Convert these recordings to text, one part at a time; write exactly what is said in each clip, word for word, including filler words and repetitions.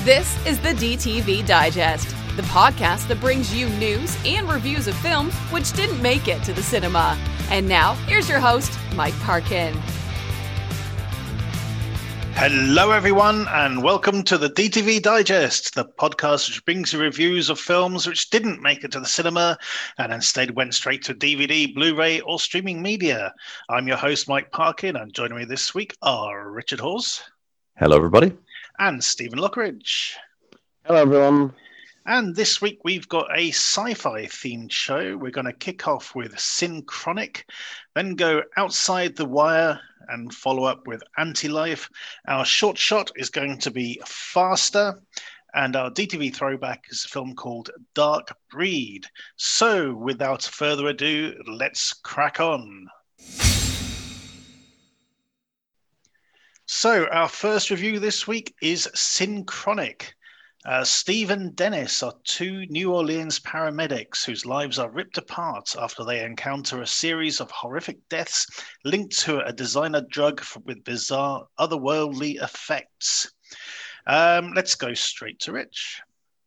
This is the D T V Digest, the podcast that brings you news and reviews of films which didn't make it to the cinema. And now, here's your host, Mike Parkin. Hello, everyone, and welcome to the D T V Digest, the podcast which brings you reviews of films which didn't make it to the cinema and instead went straight to D V D, Blu-ray, or streaming media. I'm your host, Mike Parkin, and joining me this week are Richard Hawes. Hello, everybody. And Stephen Lockridge. Hello, everyone. And this week we've got a sci-fi themed show. We're going to kick off with Synchronic, then go Outside the Wire and follow up with Anti-Life. Our short shot is going to be Faster, and our D T V throwback is a film called Dark Breed. So without further ado, let's crack on. So our first review this week is Synchronic. Uh, Steve and Dennis are two New Orleans paramedics whose lives are ripped apart after they encounter a series of horrific deaths linked to a designer drug with bizarre otherworldly effects. Um, let's go straight to Rich.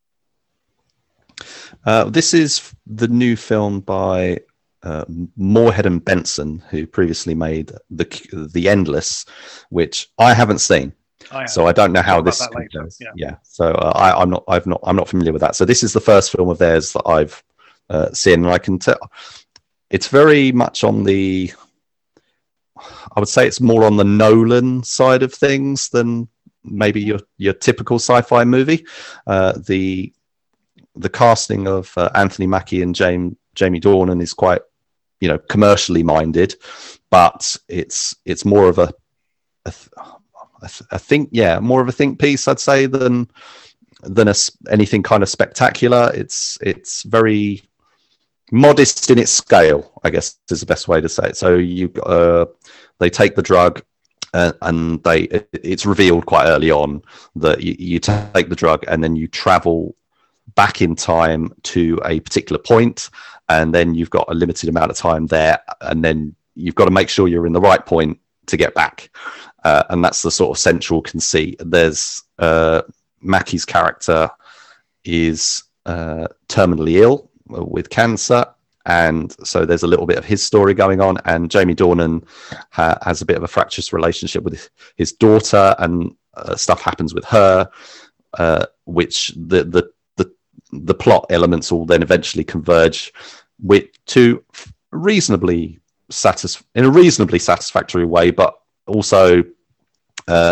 Uh, this is the new film by uh, Moorhead and Benson, who previously made the the Endless, which I haven't seen. I so I don't know how this compares. Yeah. yeah. So uh, I, I'm not. I've not. I'm not familiar with that. So this is the first film of theirs that I've uh, seen, and I can tell it's very much on the. I would say it's more on the Nolan side of things than maybe your your typical sci-fi movie. Uh, the the casting of uh, Anthony Mackie and James Jamie Dornan is quite, you know, commercially minded, but it's it's more of a, a I, th- I think, yeah, more of a think piece, I'd say, than than a, anything kind of spectacular. It's it's very modest in its scale, I guess is the best way to say it. So you uh, they take the drug, uh, and they it, it's revealed quite early on that you, you take the drug and then you travel back in time to a particular point, and then you've got a limited amount of time there, and then you've got to make sure you're in the right point to get back. Uh, and that's the sort of central conceit. There's uh, Mackie's character is uh, terminally ill with cancer, and so there's a little bit of his story going on. And Jamie Dornan ha- has a bit of a fractious relationship with his daughter, and uh, stuff happens with her, uh, which the, the the the plot elements will then eventually converge with to reasonably satis- in a reasonably satisfactory way, but also uh,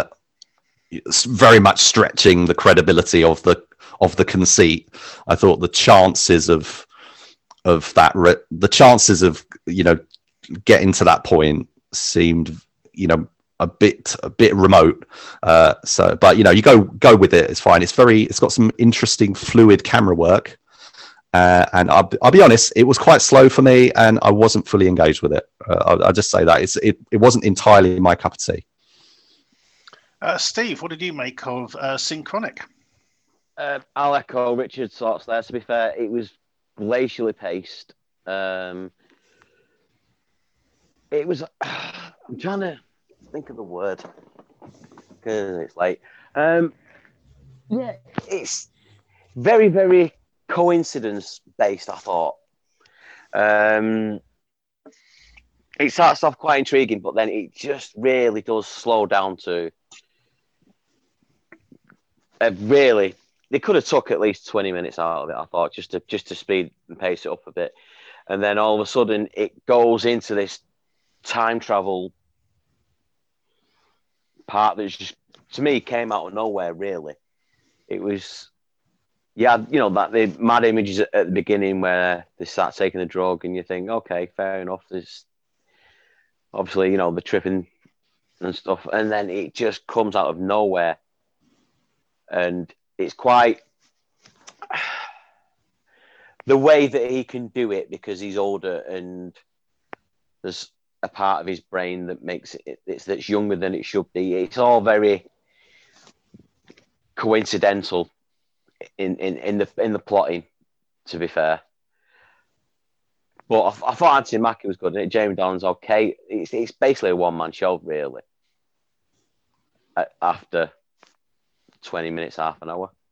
very much stretching the credibility of the of the conceit. I thought the chances of of that re- the chances of you know getting to that point seemed you know a bit a bit remote. Uh, so, but you know you go go with it. It's fine. It's very it's got some interesting fluid camera work. Uh, and I'll, I'll be honest, it was quite slow for me, and I wasn't fully engaged with it. Uh, I'll, I'll just say that it's, it it wasn't entirely my cup of tea. Uh, Steve, what did you make of uh, Synchronic? Uh, I'll echo Richard's thoughts there. To be fair, it was glacially paced. Um, it was. I'm trying to think of the word because it's late. Um, yeah, it's very, very coincidence based, I thought. Um, it starts off quite intriguing, but then it just really does slow down to a really. They could have took at least twenty minutes out of it, I thought, just to just to speed and pace it up a bit, and then all of a sudden it goes into this time travel part that just to me came out of nowhere. Really, it was. Yeah, you know, that the mad images at the beginning where they start taking the drug and you think, okay, fair enough. There's obviously, you know, the tripping and stuff. And then it just comes out of nowhere. And it's quite the way that he can do it because he's older and there's a part of his brain that makes it, it's that's younger than it should be. It's all very coincidental. In, in, in the in the plotting, to be fair, but I, I thought Anthony Mackie was good. And Jamie Dornan's okay. It's it's basically a one man show, really. After twenty minutes, half an hour.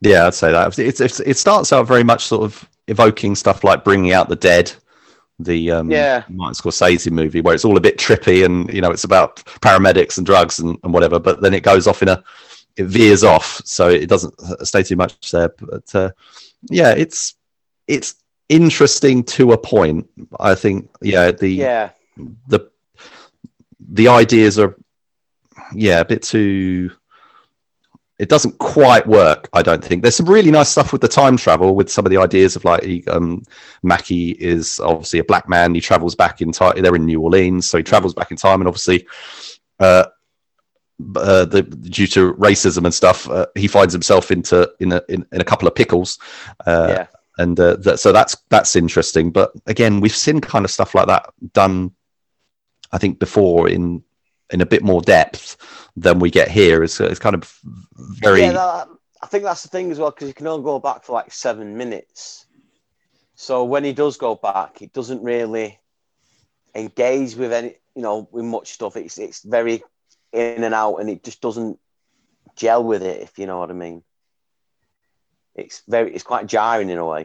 Yeah, I'd say that. It's, it's, it starts out very much sort of evoking stuff like Bringing Out the Dead, the um, yeah. Martin Scorsese movie, where it's all a bit trippy and, you know, it's about paramedics and drugs and, and whatever, but then it goes off in a, it veers off, so it doesn't stay too much there. But uh, yeah, it's it's interesting to a point. I think, yeah, the yeah. the the ideas are, yeah, a bit too... It doesn't quite work, I don't think. There's some really nice stuff with the time travel, with some of the ideas of like, he, um, Mackie is obviously a black man. He travels back in time. They're in New Orleans, so he travels back in time, and obviously, uh, uh, the, due to racism and stuff, uh, he finds himself into in a in, in a couple of pickles. Uh, yeah. And uh, that, so that's that's interesting. But again, we've seen kind of stuff like that done, I think, before in in a bit more depth than we get here. It's, it's kind of very... Yeah, that, I think that's the thing as well, because you can only go back for like seven minutes. So when he does go back, it doesn't really engage with any, you know, with much stuff. It's it's very in and out, and it just doesn't gel with it, if you know what I mean. It's very, it's quite jarring in a way.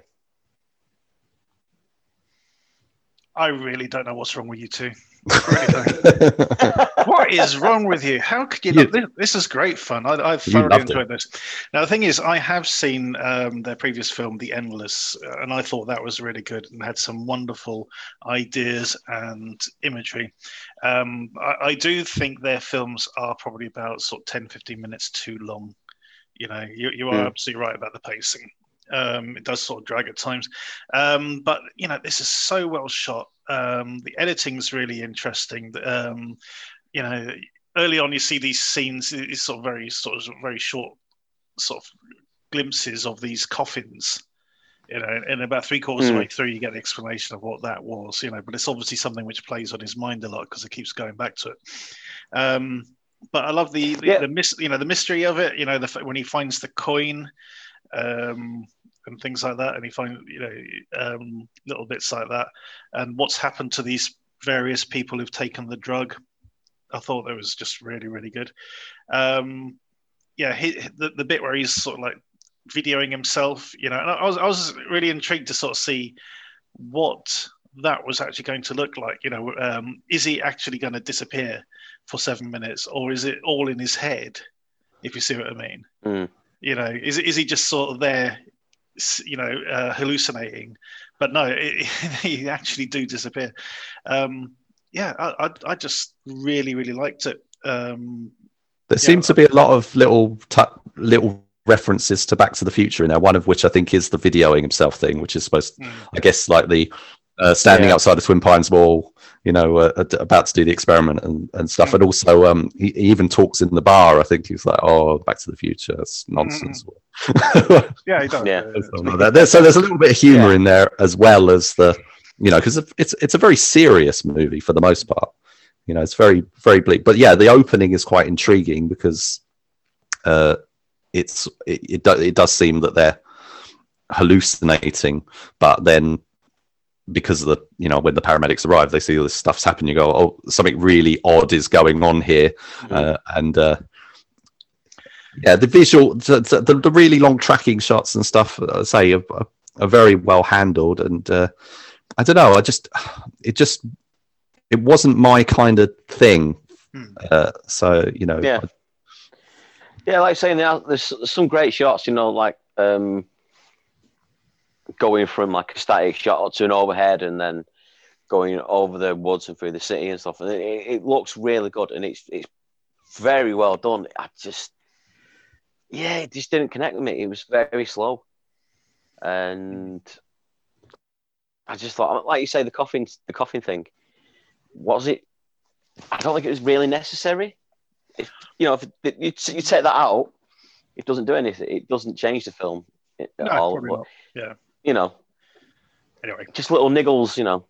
I really don't know what's wrong with you two. Really don't. What is wrong with you? How could you? Not, this, this is great fun. I, I've thoroughly enjoyed it. this. Now the thing is, I have seen um, their previous film, The Endless, and I thought that was really good and had some wonderful ideas and imagery. Um, I, I do think their films are probably about sort of ten, fifteen minutes too long. You know, you, you are mm. absolutely right about the pacing. Um, it does sort of drag at times, um, but you know, this is so well shot. Um, the editing's really interesting. Um, you know, early on you see these scenes, it's sort of very sort of very short sort of glimpses of these coffins. You know, and about three quarters mm. of the way through, you get the explanation of what that was. You know, but it's obviously something which plays on his mind a lot because it keeps going back to it. Um, but I love the the, yeah. the mis- you know the mystery of it. You know, the when he finds the coin. Um, and things like that, and he finds, you know, um, little bits like that, and what's happened to these various people who've taken the drug. I thought that was just really, really good. Um, yeah, he, the the bit where he's sort of like videoing himself, you know, and I was I was really intrigued to sort of see what that was actually going to look like. You know, um, is he actually going to disappear for seven minutes, or is it all in his head? If you see what I mean. Mm. You know, is is he just sort of there? You know, uh, hallucinating, but no, it, he actually do disappear. Um, yeah, I, I, I just really, really liked it. Um, there yeah, seems to be a lot of little, t- little references to Back to the Future in there. One of which I think is the videoing himself thing, which is supposed, to, mm. I guess, like the uh, standing yeah. outside the Twin Pines Mall, you know, uh, about to do the experiment and, and stuff. Mm. And also, um, he, he even talks in the bar. I think he's like, "Oh, Back to the Future, that's nonsense." Mm. yeah, he does. Yeah. Like there's, so there's a little bit of humor yeah. in there as well as the, you know, because it's it's a very serious movie for the most part. You know, it's very very bleak. But yeah, the opening is quite intriguing because uh, it's it it, do, it does seem that they're hallucinating, but then. Because of the, you know, when the paramedics arrive, they see all this stuff's happening. You go, oh, something really odd is going on here, mm-hmm. uh, and uh, yeah, the visual, the, the, the really long tracking shots and stuff, I say, are, are very well handled. And uh, I don't know, I just, it just, it wasn't my kind of thing. Mm. Uh, so you know, yeah, I, yeah, like saying there's, there's some great shots, you know, like. Um... going from like a static shot to an overhead and then going over the woods and through the city and stuff. And it, it looks really good and it's it's very well done. I just, yeah, it just didn't connect with me. It was very slow. And I just thought, like you say, the coffin, the coffin thing, was it, I don't think it was really necessary. If, you know, if you, you take that out, it doesn't do anything. It doesn't change the film at no, all. Probably not. Yeah. You know, anyway, just little niggles, you know.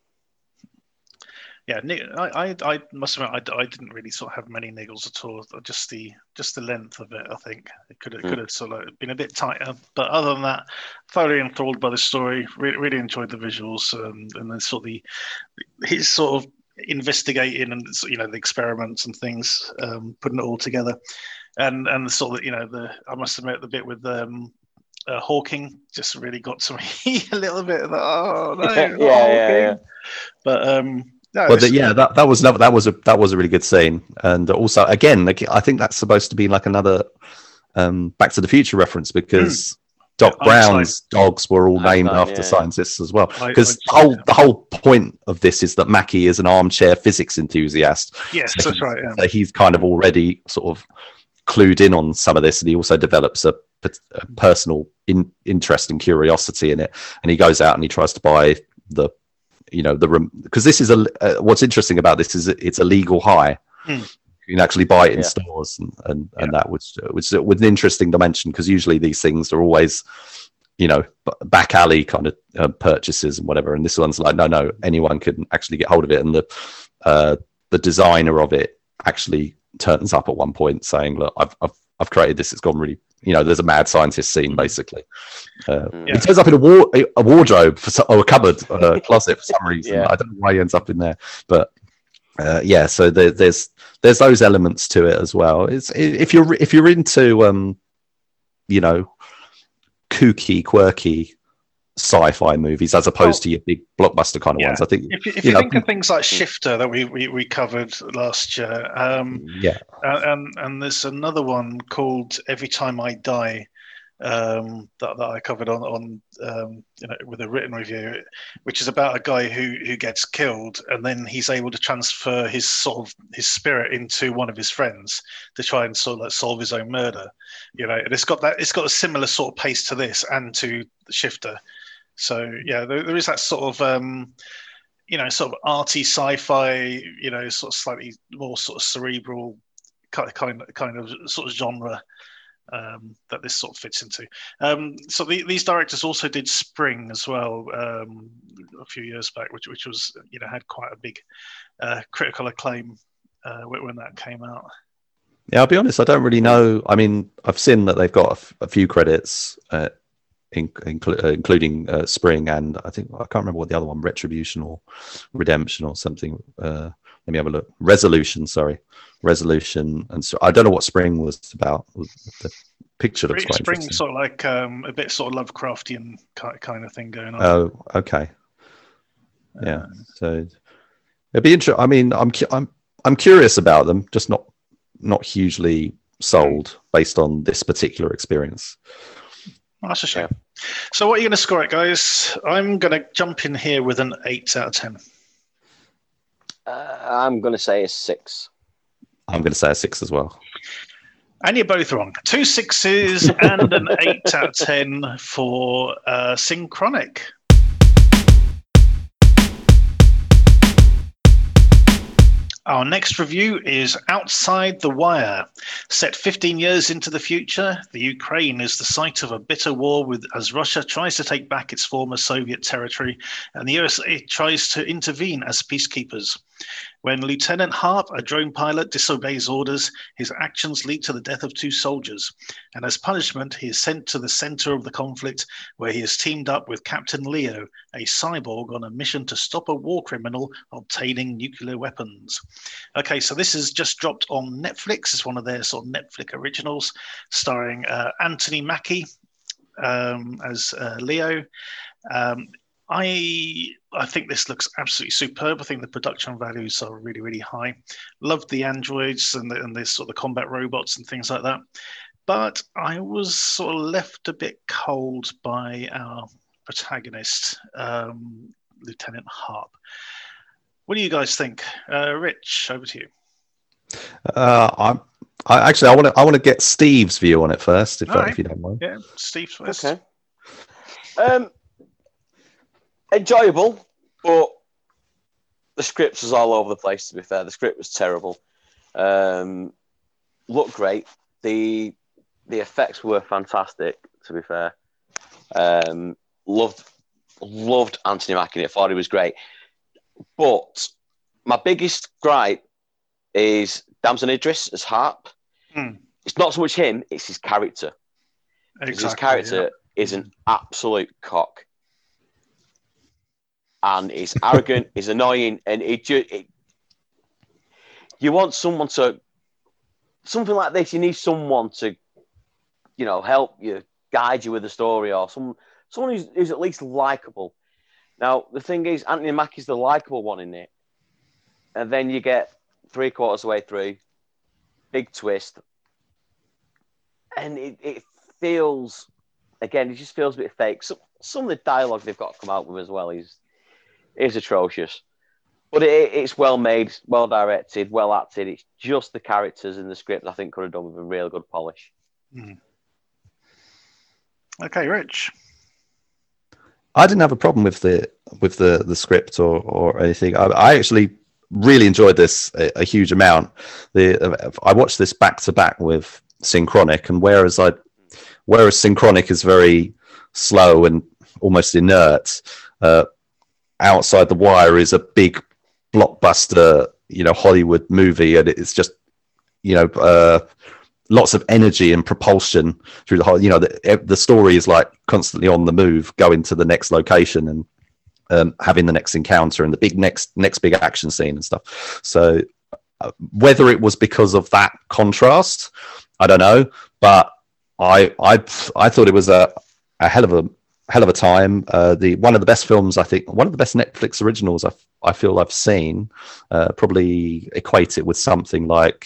Yeah, I, I, I must admit, I, I didn't really sort of have many niggles at all. Just the, just the length of it. I think it could have, mm. could have sort of been a bit tighter. But other than that, thoroughly enthralled by the story. Really, really enjoyed the visuals, um, and then sort of the, his sort of investigating and, you know, the experiments and things, um, putting it all together, and and the sort of, you know, the I must admit the bit with um. uh, Hawking just really got to me a little bit. Of the, oh no, yeah, yeah, yeah. But um, no, well, the, yeah, that that was another, that was a that was a really good scene, and also again, like, I think that's supposed to be like another um, Back to the Future reference because mm. Doc yeah, Brown's dogs were all named Einstein, after yeah. scientists as well. Because the whole yeah. the whole point of this is that Mackie is an armchair physics enthusiast. Yes, so that's right. Yeah. So he's kind of already sort of clued in on some of this, and he also develops a, a personal in, interest and curiosity in it. And he goes out and he tries to buy the, you know, the because this is a uh, what's interesting about this is it's a legal high. Mm. You can actually buy it in yeah. stores, and and, yeah. and that was was with an interesting dimension because usually these things are always, you know, back alley kind of uh, purchases and whatever. And this one's like, no, no, anyone can actually get hold of it. And the uh, the designer of it actually turns up at one point saying, look, I've I've, I've created this. It's gone really, you know, there's a mad scientist scene basically. Uh, yeah. He turns up in a, war, a wardrobe for, or a cupboard, or a closet for some reason. Yeah. I don't know why he ends up in there, but. Uh, yeah, so there, there's there's those elements to it as well. It's if you're if you're into um, you know, kooky, quirky sci-fi movies as opposed oh, to your big blockbuster kind of yeah. ones. I think if you, if you, you know, think of things like Shifter that we we, we covered last year, um, yeah, and and there's another one called Every Time I Die. Um, that, that I covered on on um, you know, with a written review, which is about a guy who who gets killed and then he's able to transfer his sort of his spirit into one of his friends to try and sort of like solve his own murder. You know, and it's got that it's got a similar sort of pace to this and to Shifter. So yeah, there, there is that sort of um, you know, sort of arty sci-fi, you know, sort of slightly more sort of cerebral kind of kind of, kind of sort of genre. Um, that this sort of fits into. Um, so the, these directors also did Spring as well um, a few years back, which which was, you know, had quite a big uh, critical acclaim uh, when that came out. Yeah, I'll be honest, I don't really know. I mean, I've seen that they've got a, f- a few credits, uh, in, inclu- uh, including uh, Spring, and I think I can't remember what the other one, Retribution or Redemption or something. Uh, let me have a look. Resolution, sorry. Resolution, and so I don't know what Spring was about. The picture looks quite Spring, interesting. Sort of like um, a bit sort of Lovecraftian kind of thing going on. Oh, okay. Yeah, um, so it'd be interesting. I mean, I'm I'm I'm curious about them, just not not hugely sold based on this particular experience. Well, that's a shame. So, what are you going to score it, guys? I'm going to jump in here with an eight out of ten. Uh, I'm going to say a six. I'm going to say a six as well. And you're both wrong. Two sixes and an eight out of ten for uh, Synchronic. Our next review is Outside the Wire. Set fifteen years into the future, the Ukraine is the site of a bitter war with as Russia tries to take back its former Soviet territory and the U S A tries to intervene as peacekeepers. When Lieutenant Harp, a drone pilot, disobeys orders, his actions lead to the death of two soldiers. And as punishment, he is sent to the center of the conflict, where he is teamed up with Captain Leo, a cyborg on a mission to stop a war criminal obtaining nuclear weapons. Okay, so this is just dropped on Netflix. It's one of their sort of Netflix originals, starring uh, Anthony Mackie um, as uh, Leo. Um, I I think this looks absolutely superb. I think the production values are really, really high. Love the androids and the, and the sort of the combat robots and things like that. But I was sort of left a bit cold by our protagonist, um, Lieutenant Harp. What do you guys think? Uh, Rich, over to you. Uh, I'm I, actually I want to I want to get Steve's view on it first, if, uh, right. if you don't mind. Yeah, Steve's first. Okay. Um. Enjoyable, but the script was all over the place, to be fair. The script was terrible. Um, looked great. The the effects were fantastic, to be fair. Um, loved loved Anthony Mackie in it. Thought he was great. But my biggest gripe is Damson Idris as Harp. Hmm. It's not so much him, it's his character. Exactly, his character yeah. is an absolute cock. And he's arrogant, he's annoying, and it just it, you want someone to something like this. You need someone to, you know, help you guide you with the story, or some someone who's, who's at least likable. Now, the thing is, Anthony Mackie's the likable one in it. And then you get three quarters of the way through, big twist. And it, it feels, again, it just feels a bit fake. Some, some of the dialogue they've got to come out with as well is, is atrocious. But it, it's well made, well directed, well acted. It's just the characters in the script I think could have done with a real good polish. Mm. Okay, Rich. I didn't have a problem with the with the, the script or, or anything. I, I actually really enjoyed this a, a huge amount. The I watched this back to back with Synchronic, and whereas I whereas Synchronic is very slow and almost inert, uh, Outside the Wire is a big blockbuster, you know, Hollywood movie, and it's just, you know, uh, lots of energy and propulsion through the whole. You know, the the story is like constantly on the move, going to the next location and um, having the next encounter and the big next next big action scene and stuff. So uh, whether it was because of that contrast, I don't know, but I I I thought it was a a hell of a hell of a time. Uh, the one of the best films, I think, one of the best Netflix originals I I feel I've seen. Uh, probably equate it with something like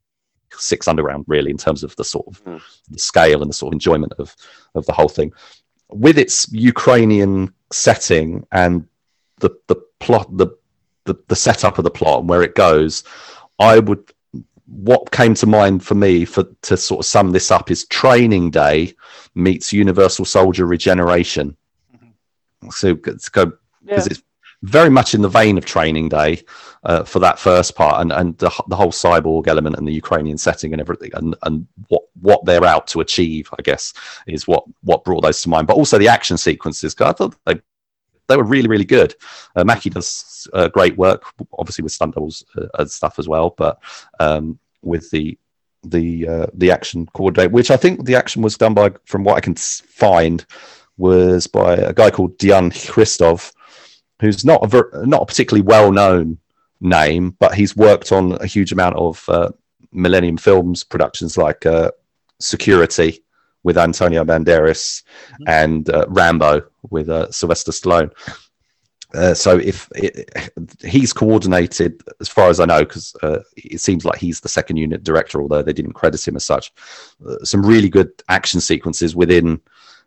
Six Underground, really, in terms of the sort of mm. the scale and the sort of enjoyment of of the whole thing, with its Ukrainian setting and the the plot, the the, the setup of the plot and where it goes. I would. What came to mind for me for to sort of sum this up is Training Day meets Universal Soldier Regeneration. Mm-hmm. So let's go because yeah. it's very much in the vein of Training Day uh, for that first part, and and the, the whole cyborg element and the Ukrainian setting and everything, and and what what they're out to achieve, I guess, is what what brought those to mind. But also the action sequences, because I thought they they were really really good. Uh, Mackie does uh, great work, obviously with stunt doubles uh, and stuff as well, but um, with the the uh, the action coordinator, which I think the action was done by, from what I can find, was by a guy called Dion Christov, who's not a ver- not a particularly well-known name, but he's worked on a huge amount of uh, Millennium Films productions like uh, Security with Antonio Banderas mm-hmm. and uh, Rambo with uh, Sylvester Stallone. Uh, so if it, he's coordinated, as far as I know, because uh, it seems like he's the second unit director, although they didn't credit him as such, uh, some really good action sequences within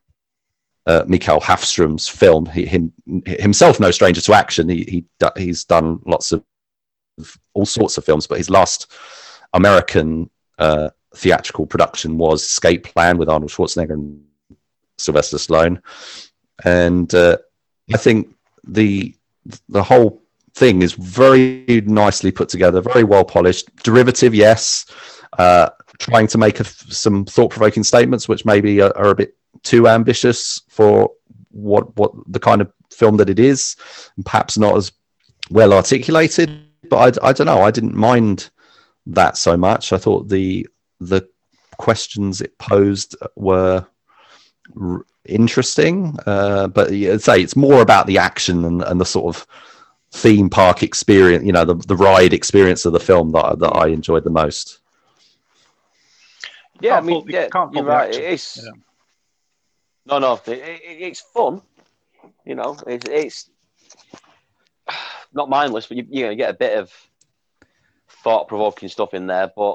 Uh, Mikael Hafström's film. He, him, himself no stranger to action. He, he he's done lots of all sorts of films, but his last American uh, theatrical production was Escape Plan with Arnold Schwarzenegger and Sylvester Stallone. And uh, I think the the whole thing is very nicely put together, very well polished. Derivative, yes. Uh, trying to make a, some thought-provoking statements, which maybe are, are a bit too ambitious for what what the kind of film that it is, and perhaps not as well articulated. But I, I don't know. I didn't mind that so much. I thought the the questions it posed were r- interesting. Uh, but I'd say it's more about the action and, and the sort of theme park experience, you know, the the ride experience of the film that that I enjoyed the most. Yeah, I mean, yeah, you're right. It's yeah. no, no, it, it, it's fun. You know, it's it's not mindless, but you, you know, you get a bit of thought-provoking stuff in there. But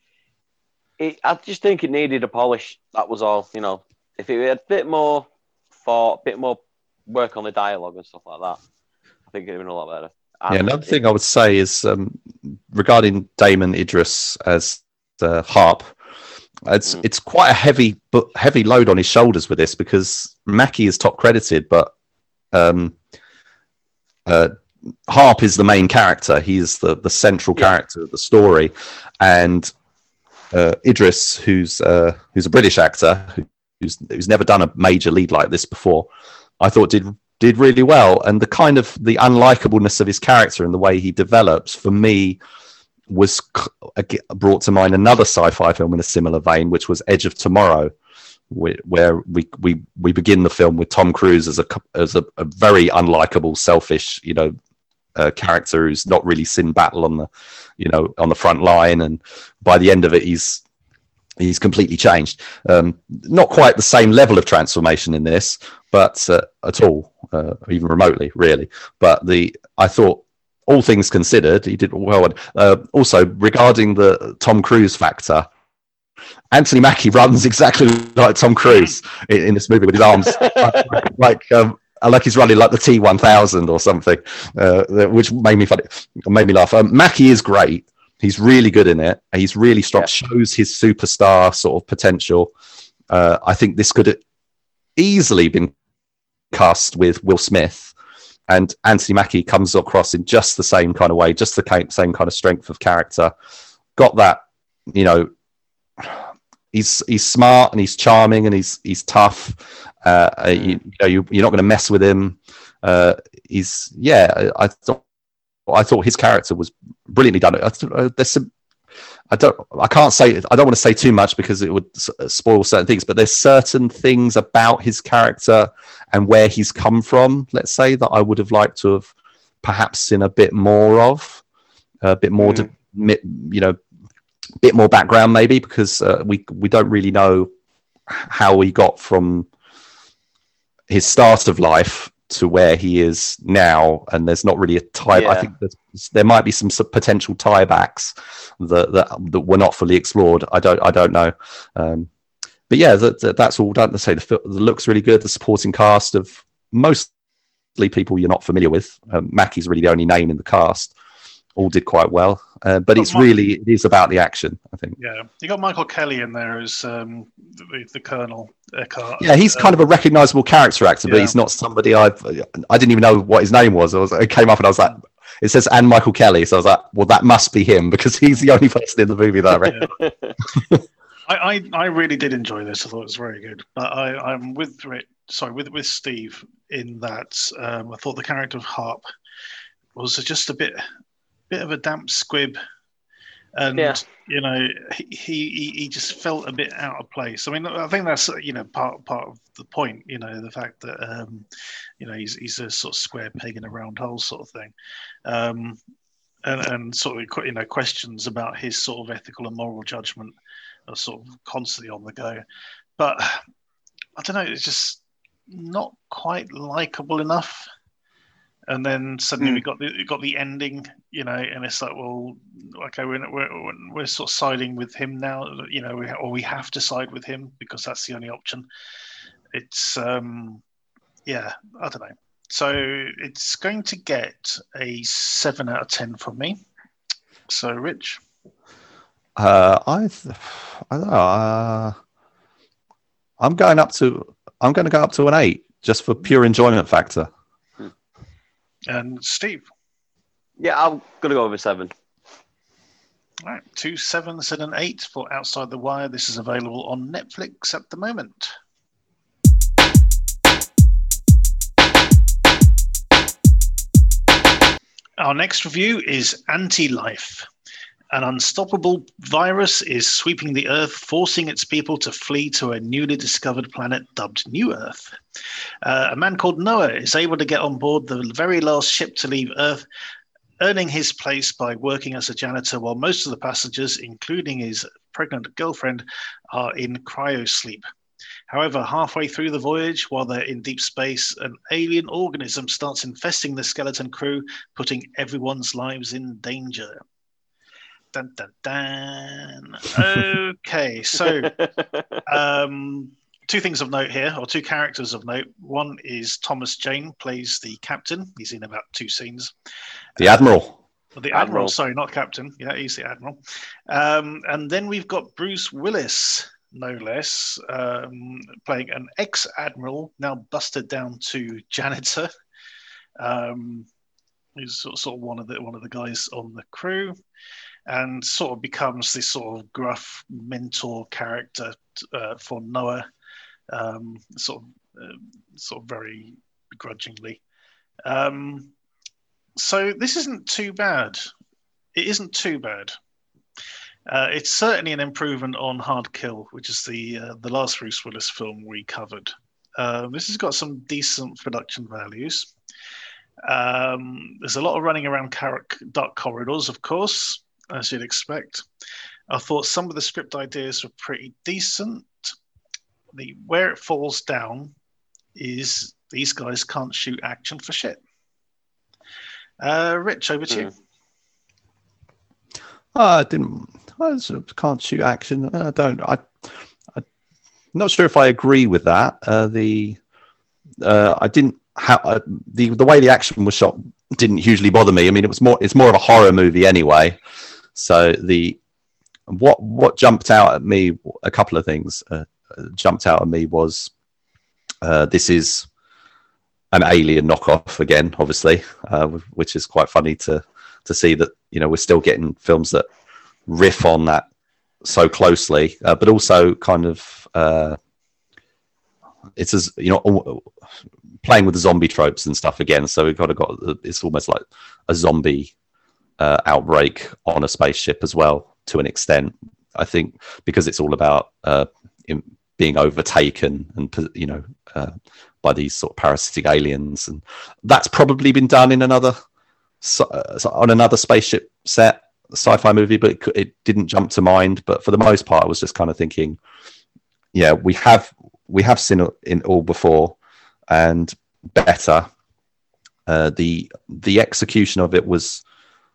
it, I just think it needed a polish. That was all. You know, if it had a bit more thought, a bit more work on the dialogue and stuff like that, I think it'd have been a lot better. And yeah, another it, thing I would say is um, regarding Damon Idris as uh, Harp. It's mm. it's quite a heavy but heavy load on his shoulders with this, because Mackie is top credited, but um, uh, Harp is the main character. He's the, the central yeah. character of the story, and uh, Idris, who's uh, who's a British actor who's who's never done a major lead like this before, I thought did did really well. And the kind of the unlikableness of his character and the way he develops, for me, was brought to mind another sci-fi film in a similar vein, which was Edge of Tomorrow, where we we we begin the film with Tom Cruise as a as a, a very unlikable, selfish, you know, uh, character who's not really seen battle on the, you know, on the front line, and by the end of it, he's he's completely changed. Um, not quite the same level of transformation in this, but uh, at all, uh, even remotely, really. But the I thought, all things considered, he did well. Uh, also, regarding the Tom Cruise factor, Anthony Mackie runs exactly like Tom Cruise in, in this movie with his arms, like like, um, like he's running like the T one thousand or something, uh, which made me funny, made me laugh. Um, Mackie is great. He's really good in it. He's really strong, yeah. Shows his superstar sort of potential. Uh, I think this could have easily been cast with Will Smith, and Anthony Mackie comes across in just the same kind of way, just the same kind of strength of character. Got that, you know. He's he's smart and he's charming and he's he's tough. Uh, mm. you, you know, you, you're not going to mess with him. Uh, he's yeah. I thought I thought his character was brilliantly done. I, uh, there's some. I don't. I can't say. I don't want to say too much because it would spoil certain things. But there's certain things about his character and where he's come from. Let's say that I would have liked to have perhaps seen a bit more of, a bit more mm. to, you know. Bit more background maybe, because uh, we we don't really know how he got from his start of life to where he is now, and there's not really a tie. Yeah. I think that there might be some, some potential tiebacks that, that that were not fully explored. I don't I don't know, um, but yeah, that, that, that's all done. To say the, the looks really good. The supporting cast of mostly people you're not familiar with. Um, Mackie's really the only name in the cast. All did quite well, uh, but it's Michael, really it is about the action, I think. Yeah, you got Michael Kelly in there as um, the, the Colonel Eckhart. Yeah, he's uh, kind of a recognisable character actor, yeah. But he's not somebody I've. I didn't even know what his name was. I was. It came up and I was like, it says and Michael Kelly, so I was like, well, that must be him because he's the only person in the movie that I recognise. Yeah. I, I I really did enjoy this. I thought it was very good. But I I'm with Rick, sorry with with Steve in that um, I thought the character of Harp was just a bit. Bit of a damp squib, and yeah. you know he, he he just felt a bit out of place. I mean, I think that's you know part part of the point. You know, the fact that um, you know he's he's a sort of square peg in a round hole sort of thing, um, and and sort of you know questions about his sort of ethical and moral judgment are sort of constantly on the go. But I don't know, it's just not quite likable enough. And then suddenly mm. we got the we got the ending, you know, and it's like, well, okay, we're we're we're sort of siding with him now, you know, we, or we have to side with him because that's the only option. It's um, yeah, I don't know. So it's going to get a seven out of ten from me. So, Rich, uh, I th- I don't know. Uh, I'm going up to I'm going to go up to an eight just for pure enjoyment factor. And Steve? Yeah, I'm going to go with a seven. All right, two sevens and an eight for Outside the Wire. This is available on Netflix at the moment. Our next review is Anti-Life. An unstoppable virus is sweeping the Earth, forcing its people to flee to a newly discovered planet dubbed New Earth. Uh, a man called Noah is able to get on board the very last ship to leave Earth, earning his place by working as a janitor while most of the passengers, including his pregnant girlfriend, are in cryosleep. However, halfway through the voyage, while they're in deep space, an alien organism starts infesting the skeleton crew, putting everyone's lives in danger. Dun, dun, dun. Okay, so um, two things of note here, or two characters of note. One is Thomas Jane, plays the captain. He's in about two scenes. The Admiral. Uh, the Admiral, Admiral, sorry, not captain. Yeah, he's the Admiral. Um, and then we've got Bruce Willis, no less, um, playing an ex-Admiral, now busted down to janitor. Um, he's sort of, sort of one of the one of the guys on the crew. And sort of becomes this sort of gruff mentor character uh, for Noah, um, sort of, uh, sort of very begrudgingly. Um, so this isn't too bad. It isn't too bad. Uh, it's certainly an improvement on Hard Kill, which is the uh, the last Bruce Willis film we covered. Uh, this has got some decent production values. Um, there's a lot of running around dark corridors, of course, as you'd expect. I thought some of the script ideas were pretty decent. The where it falls down is these guys can't shoot action for shit. Uh, Rich, over to mm. you. I didn't. I sort of can't shoot action. I don't. I. I'm not sure if I agree with that. Uh, the. Uh, I didn't. Have, uh, the the way the action was shot didn't hugely bother me. I mean, it was more. It's more of a horror movie anyway. So the. What what jumped out at me? A couple of things uh, jumped out at me was. Uh, this is. An Alien knockoff again, obviously, uh, which is quite funny to to see that, you know, we're still getting films that riff on that so closely, uh, but also kind of uh, it's as, you know, playing with the zombie tropes and stuff again. So we've kind of got it's almost like a zombie uh, outbreak on a spaceship as well, to an extent. I think because it's all about uh, in, being overtaken and, you know. Uh, by these sort of parasitic aliens, and that's probably been done in another uh, on another spaceship set sci-fi movie, but it, it didn't jump to mind. But for the most part, I was just kind of thinking, yeah, we have we have seen it all before, and better. Uh, the the execution of it was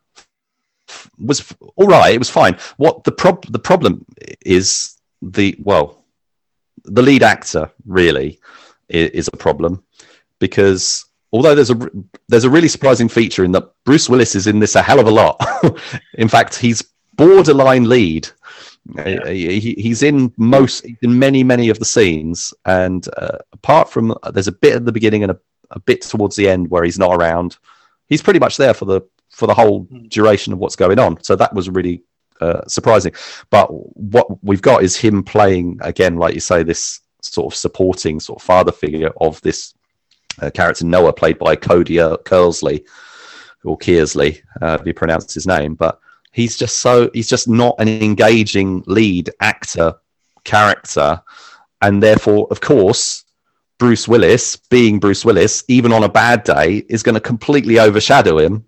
was all right. It was fine. What the prob the problem is the well, the lead actor really. Is a problem, because although there's a there's a really surprising feature in that Bruce Willis is in this a hell of a lot. In fact, he's borderline lead. Yeah. He, he's in most in many many of the scenes, and uh, apart from uh, there's a bit at the beginning and a, a bit towards the end where he's not around. He's pretty much there for the for the whole duration of what's going on. So that was really uh, surprising. But what we've got is him playing again, like you say, this. Sort of supporting sort of father figure of this uh, character Noah, played by Cody uh, Kersley or Kearsley, uh, if you pronounce his name. But he's just so he's just not an engaging lead actor character, and therefore, of course, Bruce Willis, being Bruce Willis, even on a bad day, is going to completely overshadow him,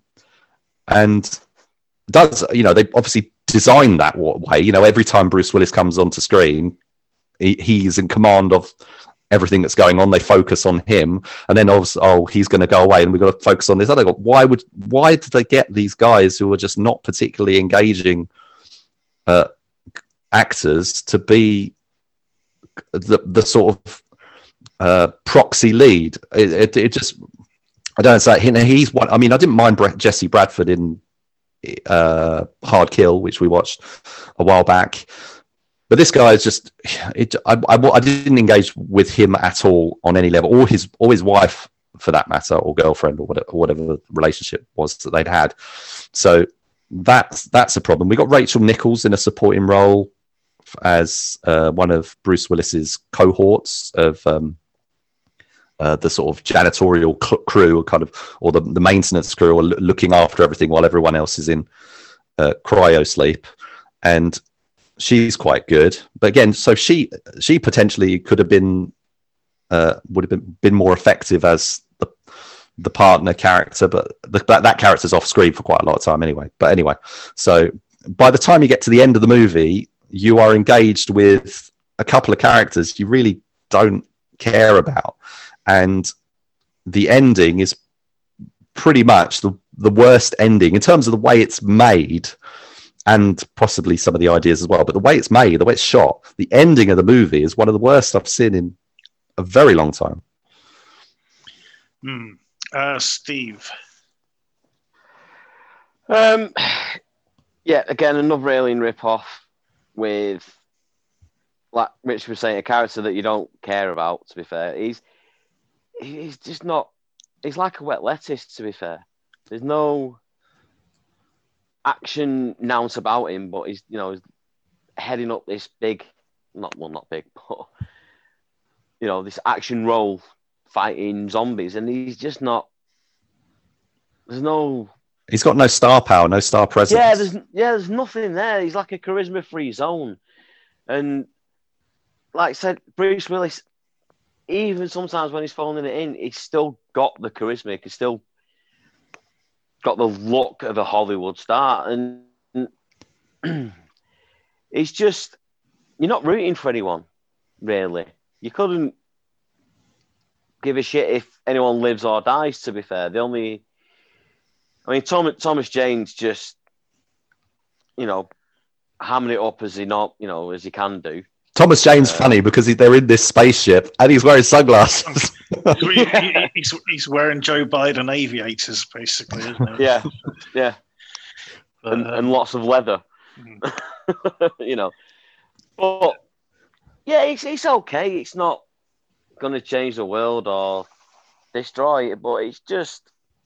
and does you know they obviously designed that way. You know, every time Bruce Willis comes onto screen. He's in command of everything that's going on. They focus on him, and then obviously, oh, he's going to go away, and we've got to focus on this other guy. Why would? Why did they get these guys who are just not particularly engaging uh, actors to be the the sort of uh, proxy lead? It, it, it just, I don't know. It's like he's one. I mean, I didn't mind Brett, Jesse Bradford in uh, Hard Kill, which we watched a while back. But this guy is just, it, I, I, I didn't engage with him at all on any level, or his or his wife, for that matter, or girlfriend, or whatever, or whatever the relationship was that they'd had. So that's, that's a problem. We got Rachel Nichols in a supporting role as uh, one of Bruce Willis's cohorts of um, uh, the sort of janitorial crew, or kind of, or the, the maintenance crew, or l- looking after everything while everyone else is in uh, cryo sleep. And she's quite good, but again, so she she potentially could have been uh, would have been, been more effective as the the partner character, but the, that that character's off screen for quite a lot of time anyway. But anyway, so by the time you get to the end of the movie, you are engaged with a couple of characters you really don't care about, and the ending is pretty much the the worst ending in terms of the way it's made. And possibly some of the ideas as well. But the way it's made, the way it's shot, the ending of the movie is one of the worst I've seen in a very long time. Mm. Uh, Steve. Um, yeah, again, another Alien ripoff with, like Rich was saying, a character that you don't care about, to be fair. He's, he's just not, he's like a wet lettuce, to be fair. There's no action nouns about him, but he's, you know, he's heading up this big, not well, not big, but you know, this action role fighting zombies, and he's just not. There's no. He's got no star power, no star presence. Yeah, there's yeah, there's nothing there. He's like a charisma-free zone, and like I said, Bruce Willis, even sometimes when he's phoning it in, he's still got the charisma. He's still got the look of a Hollywood star, and it's just you're not rooting for anyone, really. You couldn't give a shit if anyone lives or dies. To be fair, the only, I mean, Tom, Thomas Jane's just, you know, hamming it up as he not, you know, as he can do. Thomas Jane's uh, funny because he, they're in this spaceship and he's wearing sunglasses. he, he, he's, he's wearing Joe Biden aviators, basically, isn't he? Yeah, yeah, but, and, um, and lots of leather. Mm. You know, but yeah, it's it's okay. It's not going to change the world or destroy it, but it's just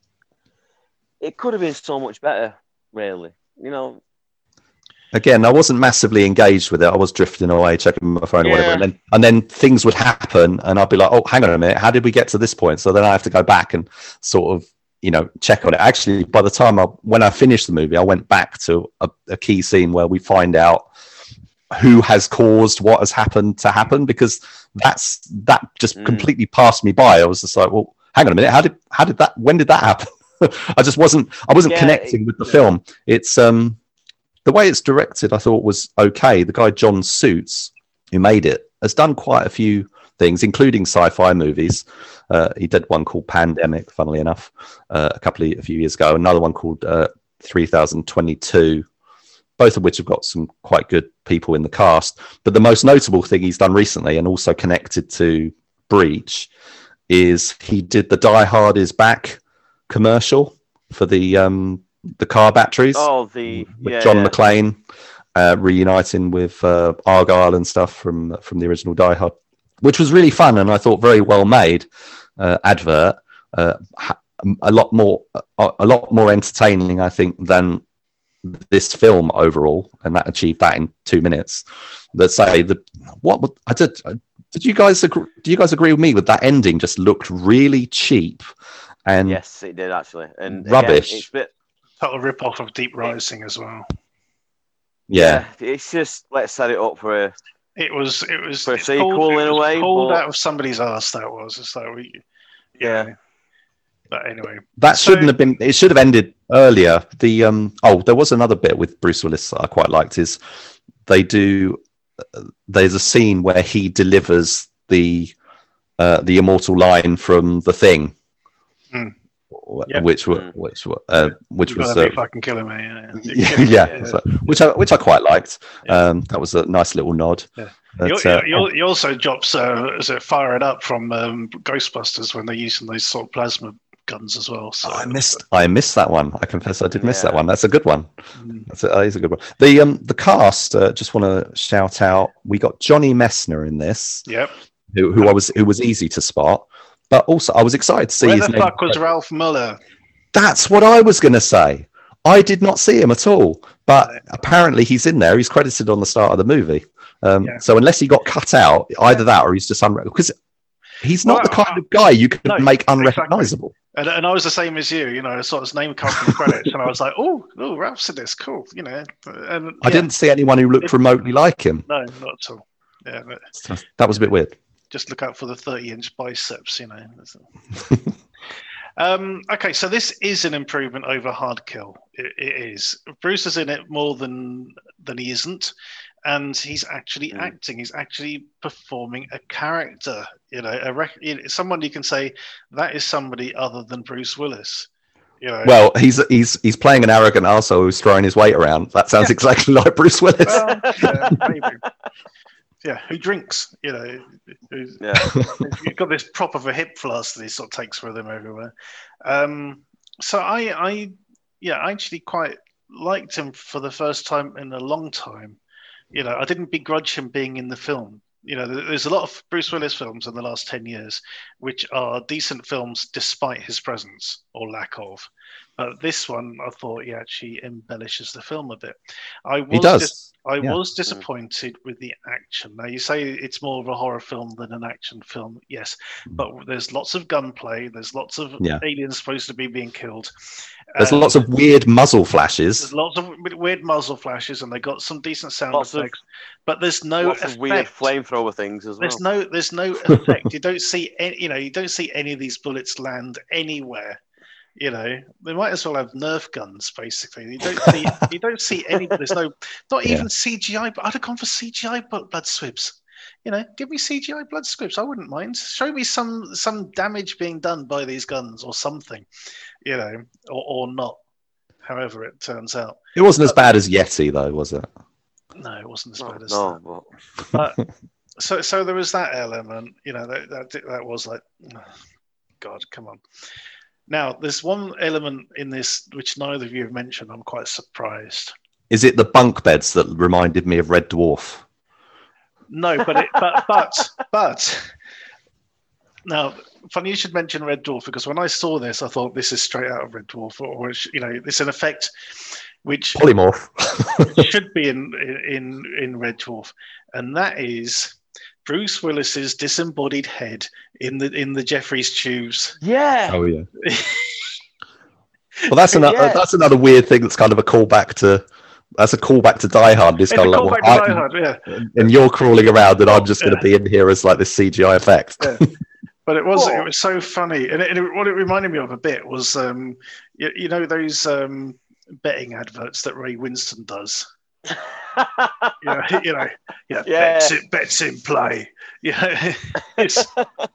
it could have been so much better, really. You know. Again, I wasn't massively engaged with it. I was drifting away, checking my phone or Yeah. whatever, and then and then things would happen, and I'd be like, "Oh, hang on a minute, how did we get to this point?" So then I have to go back and sort of, you know, check on it. Actually, by the time I when I finished the movie, I went back to a, a key scene where we find out who has caused what has happened to happen, because that's that just Mm. completely passed me by. I was just like, "Well, hang on a minute, how did how did that when did that happen?" I just wasn't I wasn't Yeah, connecting it- with the yeah. film. It's um. The way it's directed, I thought was okay. The guy John Suits, who made it, has done quite a few things, including sci-fi movies. Uh, he did one called Pandemic, funnily enough, uh, a couple of a few years ago. Another one called uh, three thousand twenty-two, both of which have got some quite good people in the cast. But the most notable thing he's done recently, and also connected to Breach, is he did the Die Hard Is Back commercial for the um, the car batteries. Oh, the with yeah, John yeah. McClane uh, reuniting with uh, Argyle and stuff from from the original Die Hard, which was really fun and I thought very well made uh, advert. Uh, ha- a lot more, a, a lot more entertaining, I think, than this film overall, and that achieved that in two minutes. Let's say the what would- I did. Did you guys agree, do you guys agree with me with that ending? Just looked really cheap and Yes, it did actually, and Rubbish. Again, it's a bit, Total rip off of Deep Rising as well. yeah. it's just let's set it up for a It was it was For a it's sequel pulled, it in a was way, pulled but- out of somebody's ass. That was. It's like we, Yeah. yeah. But anyway, That So- shouldn't have been. It should have ended earlier. The um. Oh, there was another bit with Bruce Willis that I quite liked. Is they do. Uh, there's a scene where he delivers the uh, the immortal line from The Thing, Hmm. w- Yeah. which were Mm. which were uh, which you've was got to uh, be fucking killing me. Yeah, yeah, yeah, so- which I which I quite liked. Yeah. Um, that was a nice little nod. Yeah. But, You, uh, you, you also drops uh, is it Fire It Up from um, Ghostbusters when they're using those sort of plasma guns as well. So Oh, I missed. I missed that one. I confess, I did miss Yeah. that one. That's a good one. Mm. That's a, that is a good one. The um the cast. Uh, just want to shout out. We got Johnny Messner in this, Yep. who, who I was who was easy to spot, but also I was excited to see Where his the name. fuck was Ralph Muller? That's what I was going to say. I did not see him at all, but apparently he's in there. He's credited on the start of the movie. Um, Yeah. So unless he got cut out, either that or he's just unrecognizable. Because he's not Well, the kind of guy you can no, make exactly. unrecognizable. And, and I was the same as you. You know, I saw his name come from the credits, and I was like, "Oh, oh, Ralph's in this. Cool." You know, and I yeah, didn't see anyone who looked remotely like him. No, not at all. Yeah, but So that was a bit weird. just look out for the thirty-inch biceps. You know. That's all. Um, okay, so this is an improvement over Hard Kill. It, it is. Bruce is in it more than than he isn't, and he's actually Mm. acting. He's actually performing a character. You know, a rec- you know, someone you can say that is somebody other than Bruce Willis. You know, Well, he's he's he's playing an arrogant arsehole who's throwing his weight around. That sounds Yeah. exactly like Bruce Willis. well, yeah, maybe. Yeah, who drinks? You know, who's, Yeah. you've got this prop of a hip flask that he sort of takes with him everywhere. Um, so I, I, yeah, I actually quite liked him for the first time in a long time. You know, I didn't begrudge him being in the film. You know, there- there's a lot of Bruce Willis films in the last ten years which are decent films despite his presence or lack of. But this one, I thought he actually embellishes the film a bit. I was He does. dis- I yeah. was disappointed with the action. Now, you say it's more of a horror film than an action film. Yes, but there's lots of gunplay. There's lots of Yeah. aliens supposed to be being killed. There's Um, lots of weird muzzle There's flashes. lots of weird muzzle flashes, and they got some decent sound Lots of- effects. But there's no Lots of effect. weird flamethrower things as well. There's no, there's no effect. You don't see, any, you know, you don't see any of these bullets land anywhere. You know, they might as well have Nerf guns. Basically, you don't see you don't see any. There's no not even yeah. C G I. But I'd have gone for C G I blood squibs. You know, give me C G I blood squibs. I wouldn't mind. Show me some some damage being done by these guns or something. You know, or, or not. However, it turns out it wasn't but, as bad as Yeti, though, was it? No, it wasn't as no, bad as no, that. But, so, so there was that element. You know, that that, that was like, oh, God, come on. Now, there's one element in this which neither of you have mentioned. I'm quite surprised. Is it the bunk beds that reminded me of Red Dwarf? No, but it, but but but now, funny you should mention Red Dwarf, because when I saw this, I thought this is straight out of Red Dwarf, or which, you know, it's an effect which polymorph should be in in in Red Dwarf, and that is Bruce Willis's disembodied head in the in the Jeffries tubes. Yeah. Oh yeah. Well, that's another yeah. that's another weird thing. That's kind of a callback to. That's a callback to Die Hard. It's, it's kind of like, well, I, Hard, yeah. And you're crawling around, and I'm just going to be in here as like this C G I effect. Yeah. But it was oh. it was so funny, and, it, and it, what it reminded me of a bit was, um, you, you know, those um, betting adverts that Ray Winston does. you know, you know, yeah, yeah. Bets, in, bets in play. Yeah, it's,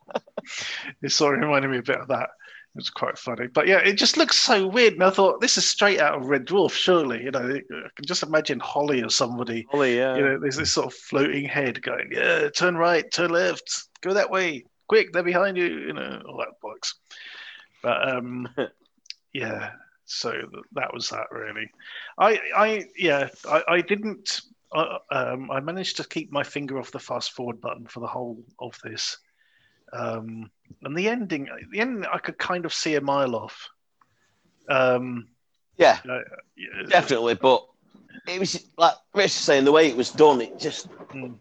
it sort of reminded me a bit of that. It was quite funny, but yeah, it just looks so weird. And I thought, this is straight out of Red Dwarf, surely. You know, I can just imagine Holly or somebody. Holly, yeah. You know, there's this sort of floating head going, yeah, turn right, turn left, go that way, quick, they're behind you. You know, all that bollocks. But um, yeah, so that was that really. I, I, yeah, I, I didn't. I, um, I managed to keep my finger off the fast forward button for the whole of this. Um, and the ending, the ending, I could kind of see a mile off. Um, yeah, uh, definitely. But it was like Rich was saying, the way it was done, it just mm.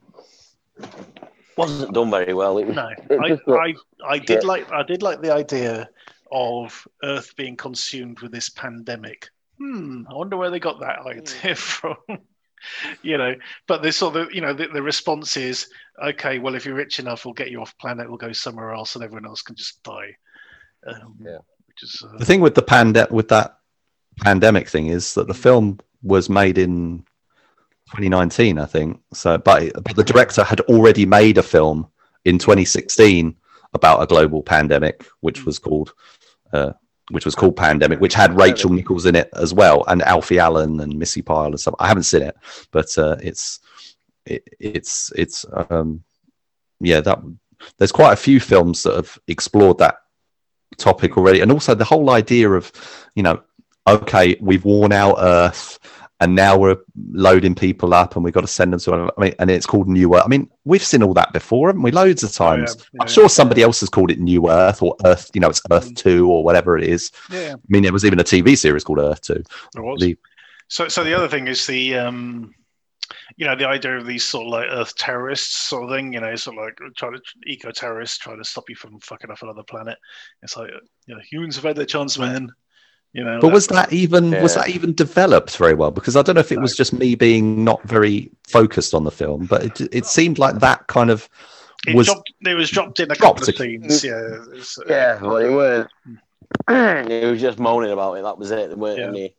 wasn't done very well. It was, no, it I, just, I, I did yeah. like, I did like the idea of Earth being consumed with this pandemic. Hmm, I wonder where they got that idea from. You know, but the sort of, you know, the, the response is, okay, well, if you're rich enough, we'll get you off planet, we'll go somewhere else, and everyone else can just die. Um, yeah. Which is uh, the thing with the pande- with that pandemic thing is that the film was made in twenty nineteen, I think. So, but but the director had already made a film in twenty sixteen about a global pandemic, which was called. Uh, which was called Pandemic, which had Rachel Nichols in it as well, and Alfie Allen and Missy Pyle and stuff. I haven't seen it, but uh, it's it, it's it's um, yeah. That there's quite a few films that have explored that topic already, and also the whole idea of, you know, okay, we've worn out Earth, and now we're loading people up, and we've got to send them to. I mean, and it's called New Earth. I mean, we've seen all that before, haven't we? Loads of times. Oh, yeah. Yeah, I'm sure yeah. somebody else has called it New Earth or Earth. You know, it's Earth Two or whatever it is. Yeah. I mean, there was even a T V series called Earth Two. There was. The, so, so the other thing is the, um, you know, the idea of these sort of like Earth terrorists sort of thing. You know, sort of like trying to eco terrorists trying to stop you from fucking off another planet. It's like, you know, humans have had their chance, man. You know, but that, was that even yeah. was that even developed very well? Because I don't know if it no. was just me being not very focused on the film, but it it seemed like that kind of it was dropped, it was dropped in a couple of scenes. Yeah, it was, uh, yeah, well, it was. It was just moaning about it. That was it. Weren't yeah. any...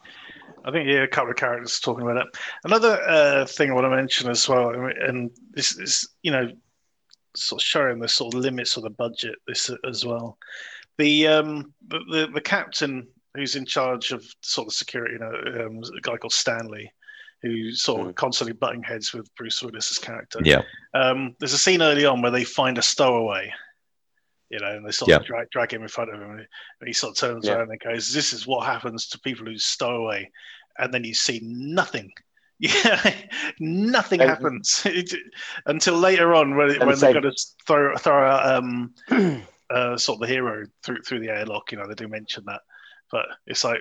I think yeah, a couple of characters talking about it. Another uh, thing I want to mention as well, and this is, you know, sort of showing the sort of limits of the budget. This as well. The um the the, the captain, who's in charge of sort of security, you know, um, a guy called Stanley, who's sort of mm. constantly butting heads with Bruce Willis's character. Yeah. Um, there's a scene early on where they find a stowaway, you know, and they sort yeah. of drag, drag him in front of him, and he sort of turns yeah. around and goes, "This is what happens to people who stow away," and then you see nothing. Yeah, nothing and, happens until later on when, when they've got to throw throw out um, uh, sort of the hero through through the airlock. You know, they do mention that. But it's like,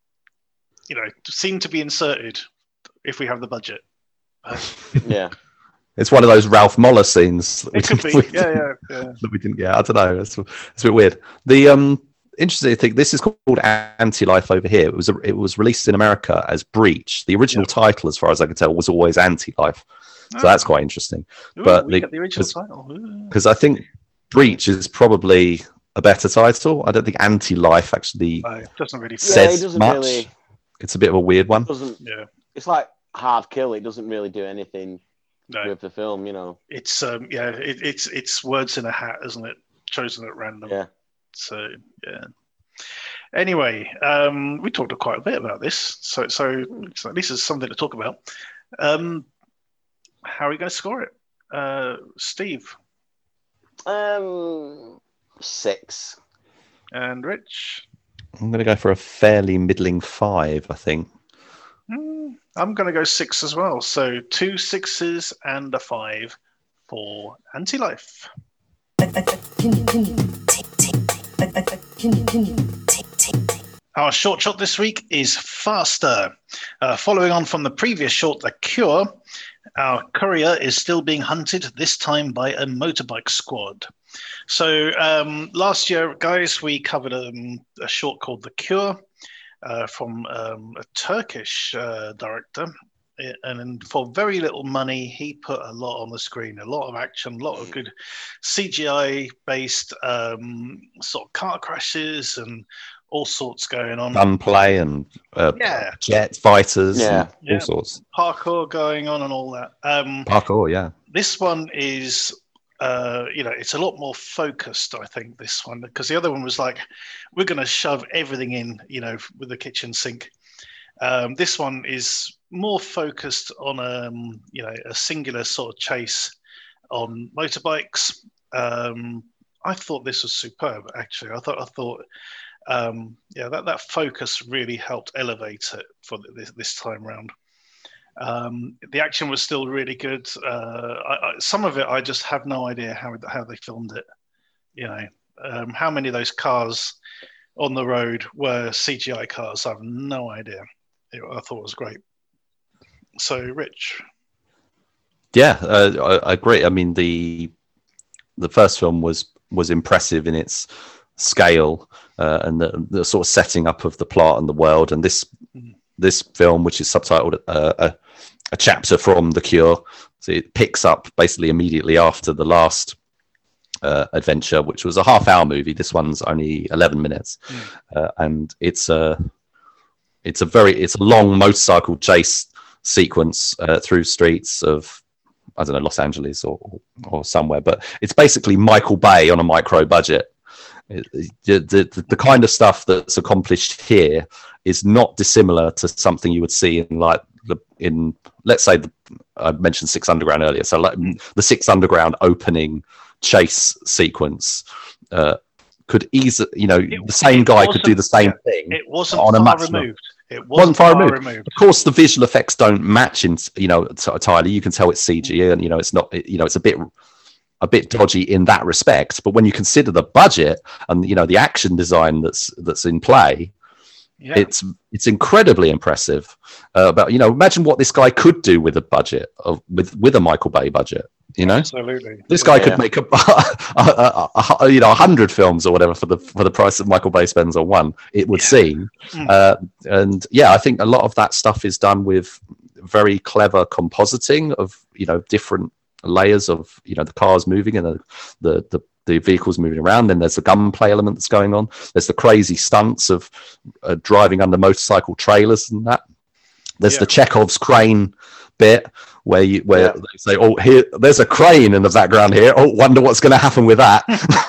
you know, seem to be inserted if we have the budget. Uh, yeah. It's one of those Ralph Moller scenes. That it could be. Yeah, yeah, yeah. That we didn't get. I don't know. It's, it's a bit weird. The um, interesting thing, this is called Anti-Life over here. It was a, it was released in America as Breach. The original yeah. title, as far as I can tell, was always Anti-Life. So oh. that's quite interesting. Ooh, but we the, get the original title. Because I think Breach is probably a better title. I don't think Anti-Life actually no, it doesn't really says yeah, it doesn't much. Really, it's a bit of a weird one. It doesn't, yeah. It's like Hard Kill. It doesn't really do anything no. with the film, you know. It's um yeah, it, it's it's words in a hat, isn't it? Chosen at random. Yeah. So yeah. Anyway, um, we talked quite a bit about this, so so, so at least there's something to talk about. Um, how are we going to score it, uh, Steve? Um, six. And Rich? I'm going to go for a fairly middling five, I think. Mm, I'm going to go six as well. So two sixes and a five for Anti-Life. Our short shot this week is Faster. Uh, following on from the previous short, The Cure, our courier is still being hunted, this time by a motorbike squad. So um, last year, guys, we covered um, a short called The Cure uh, from um, a Turkish uh, director. And for very little money, he put a lot on the screen, a lot of action, a lot of good C G I-based um, sort of car crashes and all sorts going on. Gunplay and uh, yeah. jet fighters yeah. and all yeah. sorts. Parkour going on and all that. Um, Parkour, yeah. This one is, uh, you know, it's a lot more focused, I think, this one, because the other one was like, we're going to shove everything in, you know, with the kitchen sink. Um, this one is more focused on, um, you know, a singular sort of chase on motorbikes. Um, I thought this was superb, actually. I thought, I thought, um, yeah, that, that focus really helped elevate it for this, this time round. Um, the action was still really good. Uh, I, I, some of it, I just have no idea how how they filmed it. You know, um, how many of those cars on the road were C G I cars? I have no idea. It, I thought it was great. So, Rich. Yeah, uh, I, I agree. I mean, the the first film was was impressive in its scale uh, and the, the sort of setting up of the plot and the world. And this mm. this film, which is subtitled uh, a, a chapter from The Cure, so it picks up basically immediately after the last uh, adventure, which was a half-hour movie. This one's only eleven minutes, mm. uh, and it's a it's a very it's a long motorcycle chase sequence uh, through streets of, I don't know, Los Angeles or or somewhere, but it's basically Michael Bay on a micro budget. It, the, the, the kind of stuff that's accomplished here is not dissimilar to something you would see in like the in let's say the, I mentioned Six Underground earlier, so like the Six Underground opening chase sequence uh, could easily, you know, it, the same guy could do the same yeah, thing. It wasn't on far a much removed. It wasn't, wasn't far, far removed. removed. Of course, the visual effects don't match in, you know, entirely. You can tell it's C G, and you know, it's not, you know, it's a bit, a bit dodgy in that respect. But when you consider the budget and you know the action design that's that's in play, yeah. it's it's incredibly impressive. Uh, but you know, imagine what this guy could do with a budget of with with a Michael Bay budget. You know, absolutely. This guy yeah. could make a, a, a, a, a you know a hundred films or whatever for the for the price that Michael Bay spends on one. It would yeah. seem, mm. uh, and yeah, I think a lot of that stuff is done with very clever compositing of you know different layers of you know the cars moving and the the, the the vehicles moving around. Then there's the gunplay element that's going on. There's the crazy stunts of uh, driving under motorcycle trailers and that. There's yeah. the Chekhov's crane bit where you where yeah. they say, "Oh, here, there's a crane in the background here. Oh, wonder what's going to happen with that."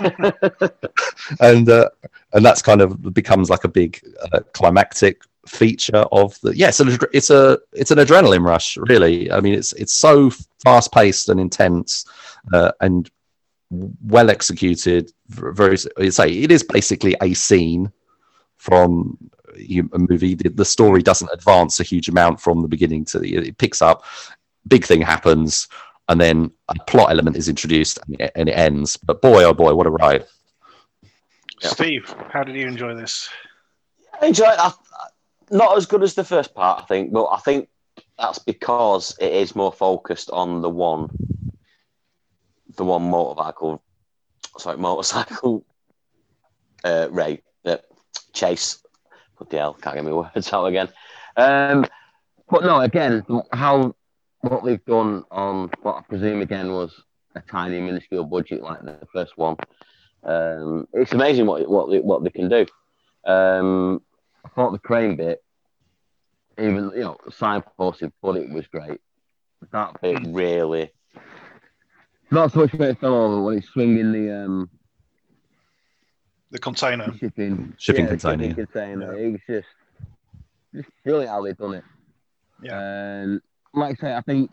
and uh, and that's kind of becomes like a big uh, climactic feature of the. Yes, yeah, it's, it's a it's an adrenaline rush, really. I mean, it's it's so fast paced and intense, uh, and well executed. Very, you say it is basically a scene from a movie. The, the story doesn't advance a huge amount from the beginning to the. It picks up, big thing happens, and then a plot element is introduced, and it, and it ends. But boy, oh boy, what a ride! Yeah. Steve, how did you enjoy this? I enjoyed it. Not as good as the first part, I think, but I think that's because it is more focused on the one, the one motorcycle, sorry, motorcycle uh, race, uh, chase. What the hell? Can't get my words out again. Um, but no, again, how what they've done on what I presume again was a tiny, minuscule budget like the first one. Um, it's amazing what what they, what they can do. Um, I thought the crane bit, even you know, signposted, but it was great. That bit mm. really, not so much when it fell over when it's swinging the um, the container, the shipping, shipping yeah, container. Shipping container. Yeah. It was just, just brilliant how they've done it. Yeah, and like I say, I think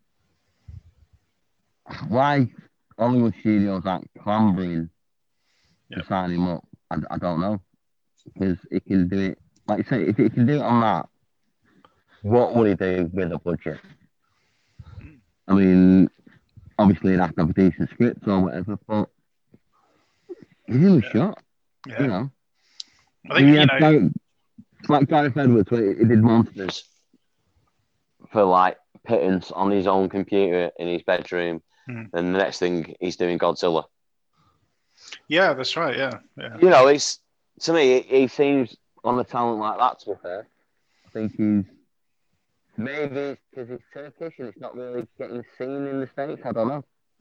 why Hollywood studios aren't clambering yep. to sign him up, I, I don't know, because he can do it. Like you say, if he can do it on that, what would he do with a budget? I mean, obviously he'd have to have a decent script or whatever, but give him a yeah. shot. Yeah. You know, I think you know, Gareth, like Gareth Edwards, when he did Monsters for like pittance on his own computer in his bedroom, hmm. and the next thing he's doing Godzilla. Yeah, that's right. Yeah, yeah. You know, it's to me, he seems on a talent like that. To be fair, I think he's. Maybe because he's Turkish and it's not really getting seen in the States. I don't know.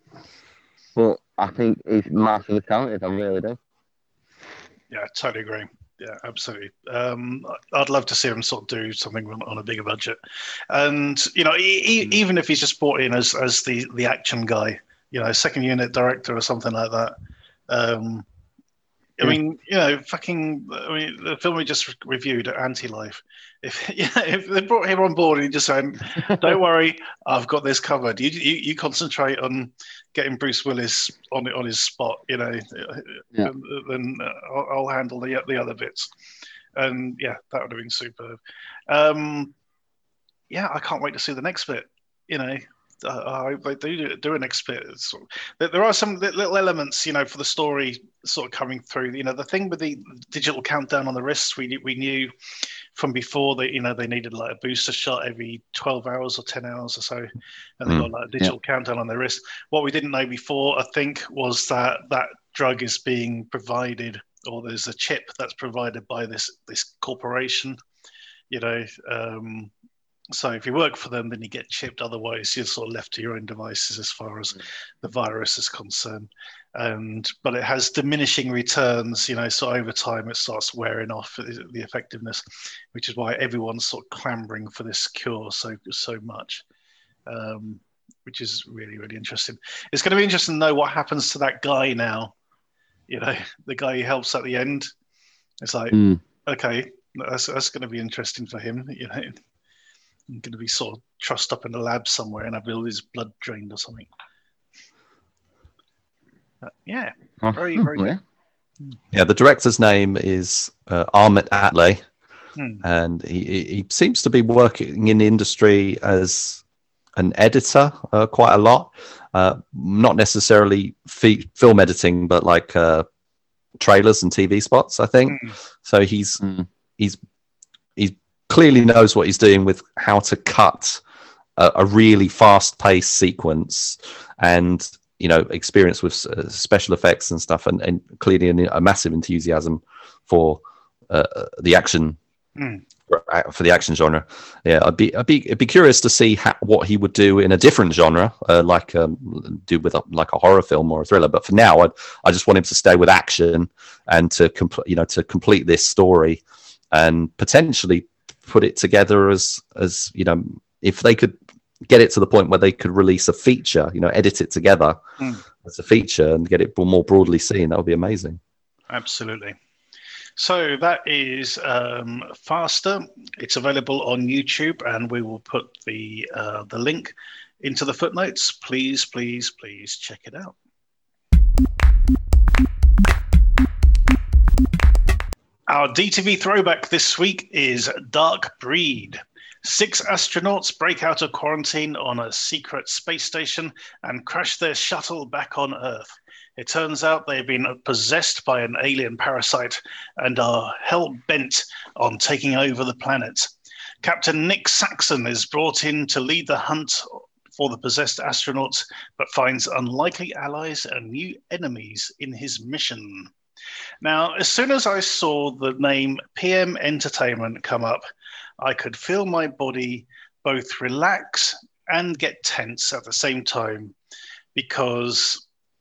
But I think he's massively talented. I really do. Yeah, I totally agree. Yeah, absolutely. Um, I'd love to see him sort of do something on a bigger budget. And, you know, he, mm. even if he's just brought in as, as the, the action guy, you know, second unit director or something like that. Um, I mean, you know, fucking. I mean, the film we just reviewed, Anti-Life. If yeah, if they brought him on board and he just said, "Don't worry, I've got this covered. You, you you concentrate on getting Bruce Willis on on his spot. You know, yeah. then I'll, I'll handle the the other bits." And yeah, that would have been superb. Um, yeah, I can't wait to see the next bit. You know. Uh, they do do an experience. There are some little elements, you know, for the story sort of coming through. You know, the thing with the digital countdown on the wrists, we we knew from before that, you know, they needed like a booster shot every twelve hours or ten hours or so, and they mm. got like a digital yeah. countdown on their wrist. What we didn't know before, I think, was that that drug is being provided, or there's a chip that's provided by this this corporation. You know. Um, So if you work for them, then you get chipped. Otherwise, you're sort of left to your own devices as far as the virus is concerned. And but it has diminishing returns, you know. So over time, it starts wearing off the effectiveness, which is why everyone's sort of clamoring for this cure so so much, um, which is really really interesting. It's going to be interesting to know what happens to that guy now. You know, the guy who helps at the end. It's like, mm. okay, that's that's going to be interesting for him. You know. I'm going to be sort of trussed up in a lab somewhere and have all his blood drained or something. Uh, yeah, very, very good. Yeah, the director's name is uh, Ahmet Atley, hmm. and he, he seems to be working in the industry as an editor uh, quite a lot. Uh, not necessarily f- film editing, but like uh, trailers and T V spots, I think. Hmm. So he's hmm. he's he's clearly knows what he's doing with how to cut a, a really fast-paced sequence, and you know, experience with uh, special effects and stuff, and, and clearly a, a massive enthusiasm for uh, the action mm. for, for the action genre. Yeah, I'd be I'd be I'd be curious to see how, what he would do in a different genre, uh, like um, do with a, like a horror film or a thriller. But for now, I I just want him to stay with action and to compl- you know to complete this story and potentially put it together as as you know, if they could get it to the point where they could release a feature, you know, edit it together mm. as a feature and get it more broadly seen, that would be amazing. Absolutely. So that is um, Faster. It's available on YouTube, and we will put the uh, the link into the footnotes. Please, please, please check it out. Our D T V throwback this week is Dark Breed. Six astronauts break out of quarantine on a secret space station and crash their shuttle back on Earth. It turns out they've been possessed by an alien parasite and are hell-bent on taking over the planet. Captain Nick Saxon is brought in to lead the hunt for the possessed astronauts, but finds unlikely allies and new enemies in his mission. Now, as soon as I saw the name P M Entertainment come up, I could feel my body both relax and get tense at the same time, because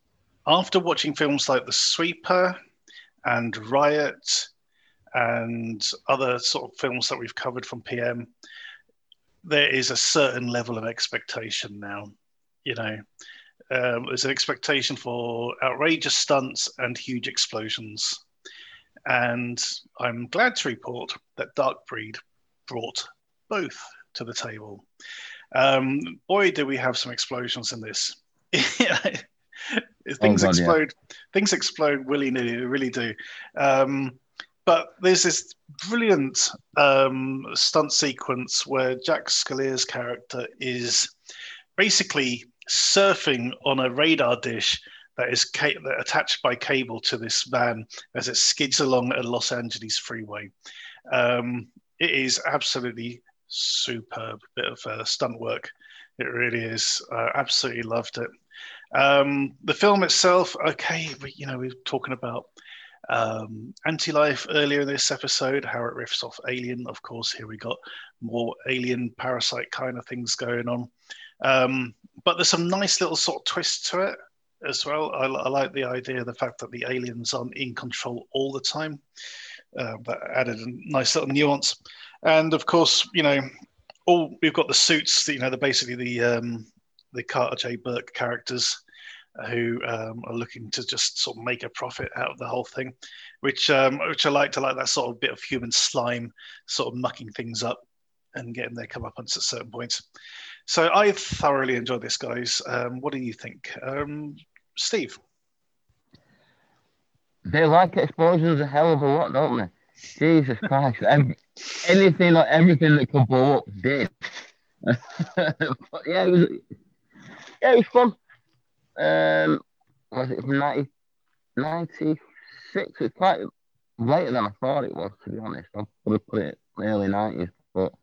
after watching films like The Sweeper and Riot and other sort of films that we've covered from P M, there is a certain level of expectation now. You know, um, there's an expectation for outrageous stunts and huge explosions. And I'm glad to report that Darkbreed brought both to the table. Um, boy, do we have some explosions in this. things oh, God, explode yeah. Things explode willy-nilly, they really do. Um, but there's this brilliant um, stunt sequence where Jack Scalia's character is basically surfing on a radar dish that is ca- that attached by cable to this van as it skids along a Los Angeles freeway. Um, it is absolutely superb bit of uh, stunt work. It really is. I absolutely loved it. Um, the film itself, okay, we, you know, we were talking about um, Anti-Life earlier in this episode, how it riffs off Alien. Of course, here we got more Alien Parasite kind of things going on. Um, but there's some nice little sort of twists to it as well. I, I like the idea, the fact that the aliens aren't in control all the time. Uh, that added a nice little nuance. And of course, you know, all we've got the suits. You know, they're basically the um, the Carter J. Burke characters who um, are looking to just sort of make a profit out of the whole thing, which um, which I like to like that sort of bit of human slime, sort of mucking things up and getting their comeuppance at certain points. So I thoroughly enjoyed this, guys. Um, what do you think, um, Steve? They like explosions a hell of a lot, don't they? Jesus Christ! Every, anything or everything that can blow up did. yeah, it was. Yeah, it was fun. Um, was it from ninety, ninety-six? It's quite later than I thought it was, to be honest. I would have put it in the early nineties, but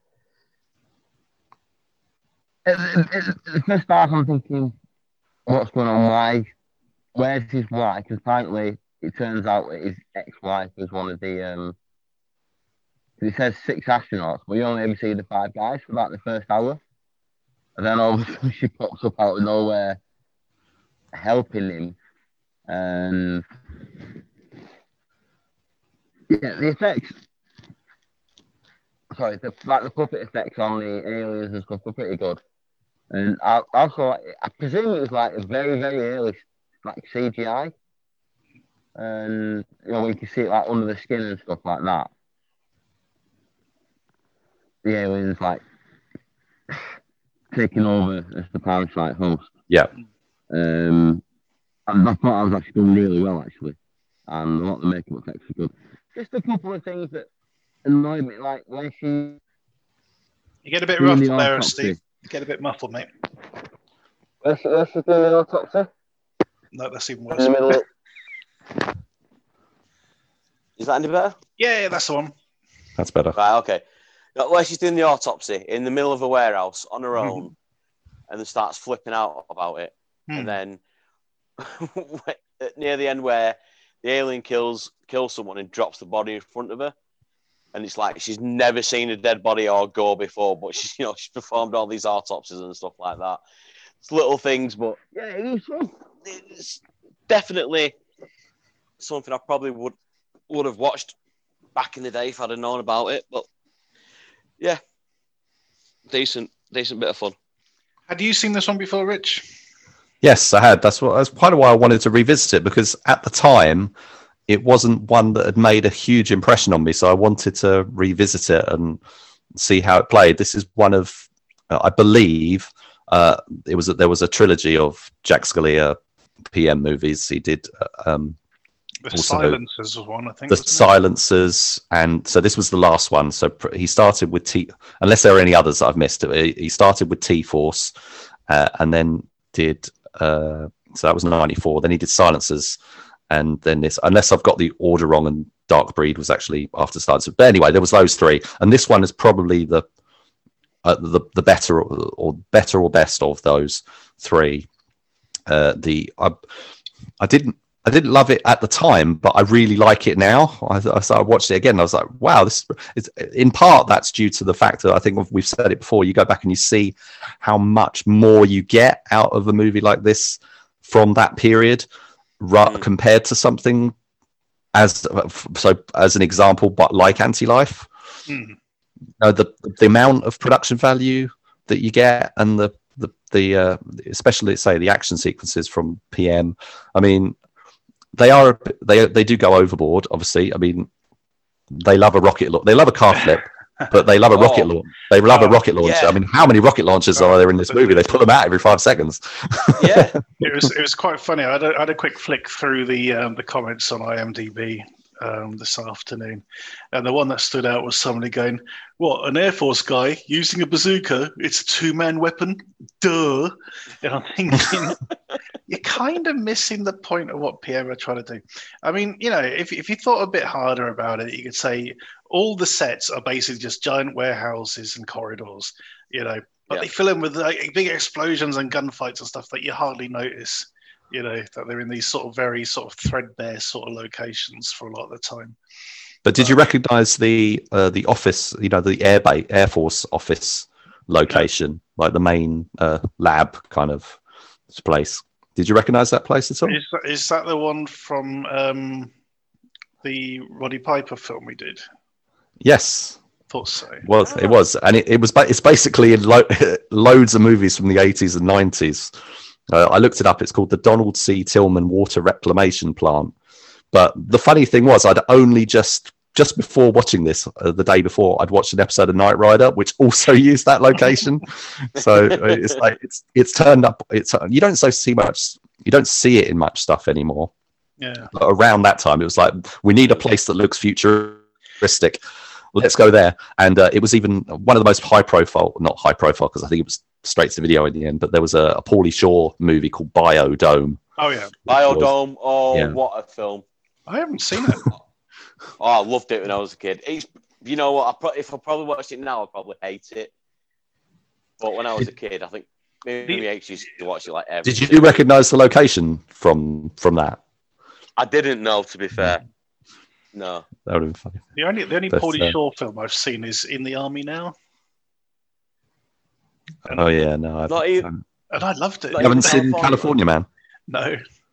at the first half, I'm thinking, what's going on? Why? Where's his wife? Because apparently, it turns out that his ex-wife was one of the. Um, it says six astronauts, but you only ever see the five guys for about the first hour, and then all of a sudden she pops up out of nowhere, helping him, and yeah, the effects. Sorry, the like the puppet effects on the aliens and stuff were pretty good, and I also I presume it was like a very very early like C G I. And you know, when you can see it like under the skin and stuff like that, the aliens like taking over as the parasite host. Yeah. Um, and I thought I was actually done really well, actually, and a lot of the makeup effects are good. Just a couple of things that annoyed me, like when she. You get a bit rough there, Steve. You get a bit muffled, mate. Where's she, where's she doing the autopsy? No, that's even worse. In the middle. Of... Is that any better? Yeah, yeah, that's the one. That's better. Right, okay. Where she's doing the autopsy in the middle of a warehouse on her own, mm-hmm. and then starts flipping out about it. Mm. And then near the end where the alien kills kills someone and drops the body in front of her. And it's like she's never seen a dead body or gore before, but she's, you know, she's performed all these autopsies and stuff like that. It's little things, but yeah, it was fun. It's definitely something I probably would would have watched back in the day if I'd have known about it. But yeah, decent, decent bit of fun. Had you seen this one before, Rich? Yes, I had. That's what. That's part of why I wanted to revisit it, because at the time, it wasn't one that had made a huge impression on me. So I wanted to revisit it and see how it played. This is one of, uh, I believe, uh, it was a, there was a trilogy of Jack Scalia P M movies. He did. Uh, um, The Silencers was one, I think. The Silencers, and so this was the last one. So pr- he started with T, unless there are any others that I've missed. He, he started with T-Force, uh, and then did, uh, so that was ninety-four. Then he did Silencers, and then this, unless I've got the order wrong, and Darkbreed was actually after Silencers. But anyway, there was those three, and this one is probably the uh, the the better or, or better or best of those three. Uh, the I, I didn't. I didn't love it at the time, but I really like it now. I, I, I watched it again. And I was like, wow, this is in part that's due to the fact that I think we've said it before. You go back and you see how much more you get out of a movie like this from that period. ra- mm. compared to something as so as an example, but like Anti-Life. Mm. Uh, the the amount of production value that you get, and the the the uh, especially say the action sequences from P M. I mean, they are they they do go overboard. Obviously, I mean, they love a rocket. They love a car flip. But they love a rocket oh. launch. They love oh, a rocket launcher. Yeah. I mean, how many rocket launchers oh. are there in this movie? They pull them out every five seconds. Yeah, it was it was quite funny. I had a, I had a quick flick through the um, the comments on IMDb um, this afternoon, and the one that stood out was somebody going, "What, an Air Force guy using a bazooka? It's a two man weapon, duh." And I'm thinking, you're kind of missing the point of what P M are trying to do. I mean, you know, if if you thought a bit harder about it, you could say all the sets are basically just giant warehouses and corridors, you know, but yeah. they fill in with like, big explosions and gunfights and stuff that you hardly notice, you know, that they're in these sort of very sort of threadbare sort of locations for a lot of the time. But did you recognise the uh, the office, you know, the Air Base, Air Force office location, yeah. like the main uh, lab kind of place? Did you recognise that place at all? Is that, is that the one from um, the Roddy Piper film we did? Yes, thought so. Well, oh. it was, and it, it was. It's basically in lo- loads of movies from the eighties and nineties. Uh, I looked it up. It's called the Donald C. Tillman Water Reclamation Plant. But the funny thing was, I'd only just just before watching this, uh, the day before, I'd watched an episode of Knight Rider, which also used that location. So it's like it's it's turned up. It's you don't so see much. You don't see it in much stuff anymore. Yeah. But around that time, it was like we need a place that looks futuristic. Let's go there. And uh, it was even one of the most high profile, not high profile, because I think it was straight to video in the end, but there was a, a Pauly Shore movie called Biodome. Oh, yeah. Biodome. Oh, yeah. What a film. I haven't seen it. Oh, I loved it when I was a kid. It's, you know what? I pro- if I probably watched it now, I'd probably hate it. But when I was a kid, I think maybe I used to watch it like every Did you recognise the location from from that? I didn't know, to be fair. No. That would have been funny. The only the only Pauly uh, Shore film I've seen is In the Army Now. And oh yeah, no, I've, not even, and I loved it. You haven't seen California Man? No,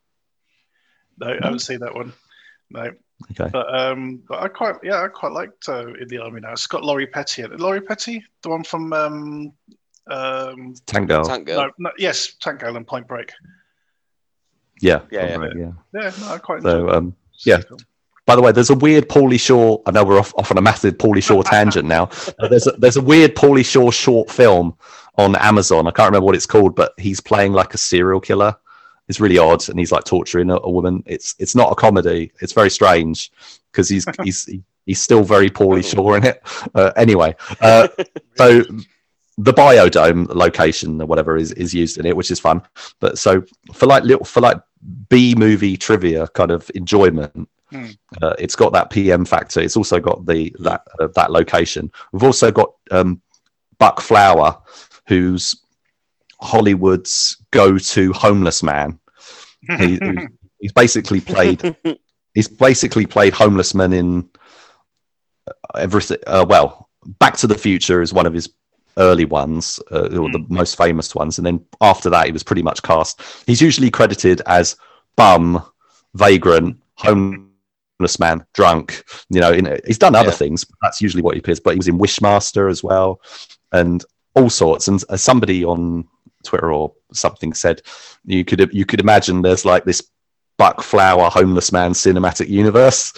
no, I haven't seen that one. No. Okay. But um, but I quite yeah, I quite liked uh, In the Army Now. It's got Laurie Petty in it. Laurie Petty, the one from um, um, Tank Girl. Tank Girl. No, no, yes, Tank Girl and Point Break. Yeah, yeah, yeah, right, yeah. Yeah, no, I quite so enjoyed um, yeah. Film. By the way, there's a weird Pauly Shore. I know we're off, off on a massive Pauly Shore tangent now. Uh, there's a, there's a weird Pauly Shore short film on Amazon. I can't remember what it's called, but he's playing like a serial killer. It's really odd, and he's like torturing a, a woman. It's it's not a comedy. It's very strange because he's he's he's still very Pauly Shore in it. Uh, anyway, uh, so the Biodome location or whatever is, is used in it, which is fun. But so for like little for like B movie trivia kind of enjoyment. Hmm. Uh, it's got that P M factor. It's also got the that uh, that location. We've also got um, Buck Flower, who's Hollywood's go-to homeless man. He, he's basically played. He's basically played homeless men in everything. Uh, well, Back to the Future is one of his early ones, uh, or the most famous ones, and then after that, he was pretty much cast. He's usually credited as bum, vagrant, homeless man, drunk, you know, in, he's done other yeah. things, but that's usually what he appears. But he was in Wishmaster as well, and all sorts. And as somebody on Twitter or something said, you could you could imagine there's like this Buck Flower homeless man cinematic universe.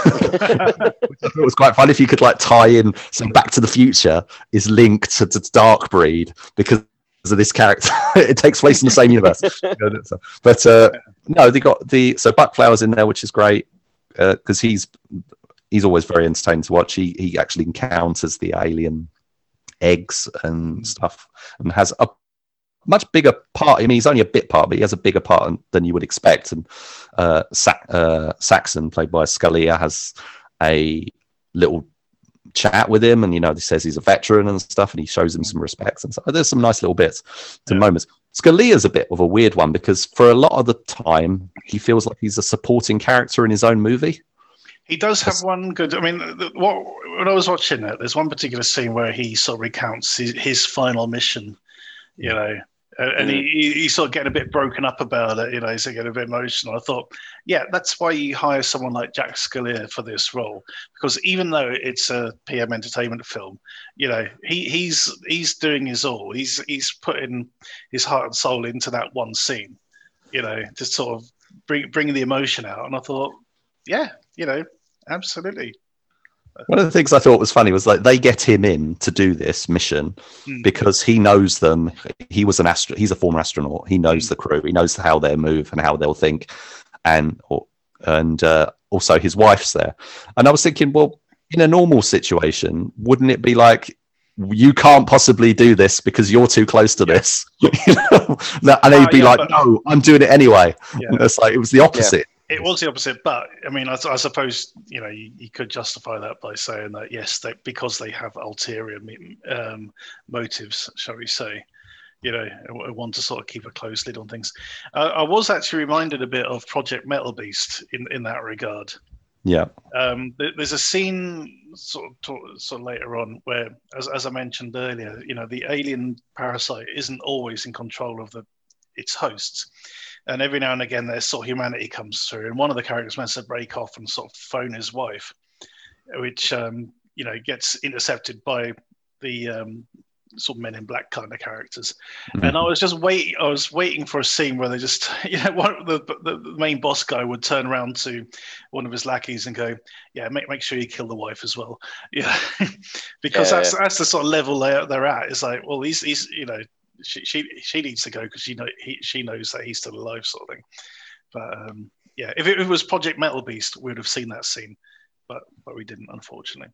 It was quite fun if you could like tie in some Back to the Future is linked to, to Darkbreed because of this character. It takes place in the same universe. But uh, no, they got the so Buck Flower's in there, which is great. Because uh, he's he's always very entertaining to watch. He he actually encounters the alien eggs and stuff, and has a much bigger part. I mean, he's only a bit part, but he has a bigger part than you would expect. And uh, Sa- uh, Saxon, played by Scalia, has a little chat with him, and you know, he says he's a veteran and stuff, and he shows him some respect and so there's some nice little bits, some yeah. moments. Scalia's a bit of a weird one because for a lot of the time he feels like he's a supporting character in his own movie. He does have one good. I mean, the, what when I was watching it, there's one particular scene where he sort of recounts his, his final mission, you know, and mm. he, he's sort of getting a bit broken up about it, you know, he's getting a bit emotional. I thought, yeah, that's why you hire someone like Jack Scalia for this role, because even though it's a P M entertainment film, you know, he, he's he's doing his all. He's he's putting his heart and soul into that one scene, you know, to sort of bring bring the emotion out. And I thought, yeah, you know, absolutely. One of the things I thought was funny was like they get him in to do this mission mm. because he knows them. He was an astro. He's a former astronaut. He knows mm. the crew. He knows how they move and how they'll think, and and uh, also his wife's there. And I was thinking, well, in a normal situation, wouldn't it be like, you can't possibly do this because you're too close to this? You know? And he'd be uh, yeah, like, but... no, I'm doing it anyway. Yeah. It's like it was the opposite. Yeah. It was the opposite, but I mean, I, I suppose you know you, you could justify that by saying that yes, they, because they have ulterior um, motives, shall we say, you know, want to sort of keep a close lid on things. Uh, I was actually reminded a bit of Project Metal Beast in, in that regard. Yeah. Um, there's a scene sort of, sort of later on where, as, as I mentioned earlier, you know, the alien parasite isn't always in control of the its hosts. And every now and again, their sort of humanity comes through, and one of the characters wants to break off and sort of phone his wife, which um, you know gets intercepted by the um, sort of Men in Black kind of characters. Mm-hmm. And I was just waiting. I was waiting for a scene where they just, you know, one the, the the main boss guy would turn around to one of his lackeys and go, "Yeah, make make sure you kill the wife as well." Yeah, because yeah, that's yeah. that's the sort of level they're they're at. It's like, well, he's he's you know. She, she she needs to go because she know he, she knows that he's still alive, sort of thing. But um, yeah, if it, if it was Project Metal Beast, we would have seen that scene, but but we didn't, unfortunately.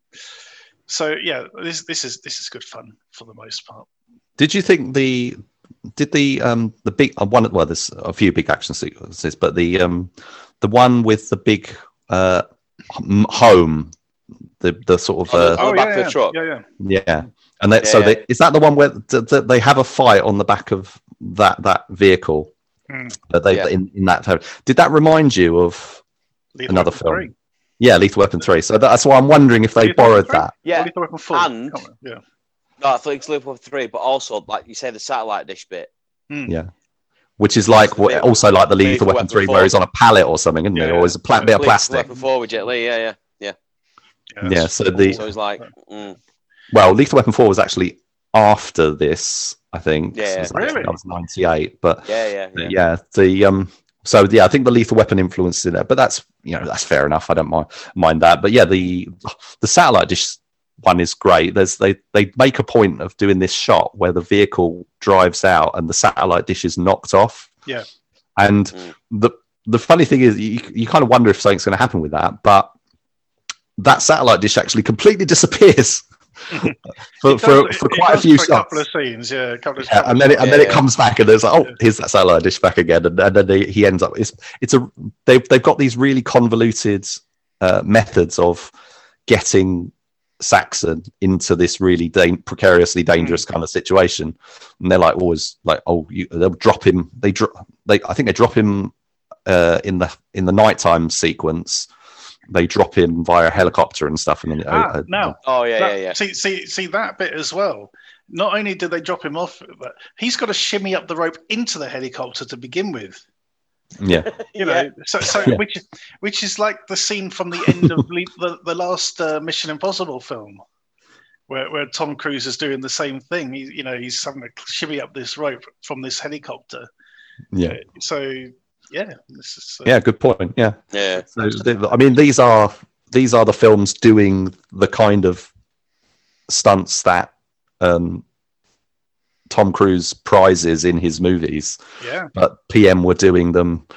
So yeah, this this is this is good fun for the most part. Did you think the did the um the big uh, one? Well, there's a few big action sequences, but the um the one with the big uh home, the the sort of uh, oh, the, oh, the back yeah, of the truck, yeah, yeah, yeah. And they, yeah, so, they, is that the one where th- th- they have a fight on the back of that that vehicle? Mm. That they yeah. in, in that. Did that remind you of Lethal another Weapon film? three. Yeah, Lethal Weapon three. So that's why I'm wondering if they Lethal borrowed that. Yeah, Lethal Weapon four. And yeah, no, I think it's Lethal Weapon three, but also like you say, the satellite dish bit. Mm. Yeah, which is like what, also like the Lethal, Lethal Weapon, Weapon three, four. Where he's on a pallet or something, isn't yeah, it? Or is a pla- bit of plastic. Lethal Weapon four with Jet Li. Yeah, yeah, yeah. Yeah. yeah so the so it's like. Mm. Well, Lethal Weapon four was actually after this, I think. Yeah, so really? That was ninety-eight, but yeah, yeah, yeah. yeah. The um, so yeah, I think the Lethal Weapon influence in it, but that's you know that's fair enough. I don't mind mind that. But yeah, the the satellite dish one is great. There's they they make a point of doing this shot where the vehicle drives out and the satellite dish is knocked off. Yeah, and mm. the the funny thing is, you you kind of wonder if something's going to happen with that, but that satellite dish actually completely disappears for, does, for, for quite a few for shots. A couple of scenes, yeah, a couple of yeah, and then it, and then yeah. it comes back, and there's like, oh, here's that satellite dish back again, and, and then they, he ends up. It's it's a they've they've got these really convoluted uh, methods of getting Saxon into this really da- precariously dangerous mm. kind of situation, and they're like always like, oh, you, they'll drop him. They drop. They I think they drop him uh, in the in the nighttime sequence. They drop in via helicopter and stuff, and then ah, uh, now, oh yeah, that, yeah, yeah. See, see, see that bit as well. Not only did they drop him off, but he's got to shimmy up the rope into the helicopter to begin with. Yeah, you know, yeah. so so yeah. which which is like the scene from the end of the the last uh, Mission Impossible film, where where Tom Cruise is doing the same thing. He, you know, he's having to shimmy up this rope from this helicopter. Yeah. Uh, so. Yeah, this is, uh, yeah, good point. Yeah, yeah. So, I mean, these are these are the films doing the kind of stunts that um, Tom Cruise prizes in his movies. Yeah, but P M were doing them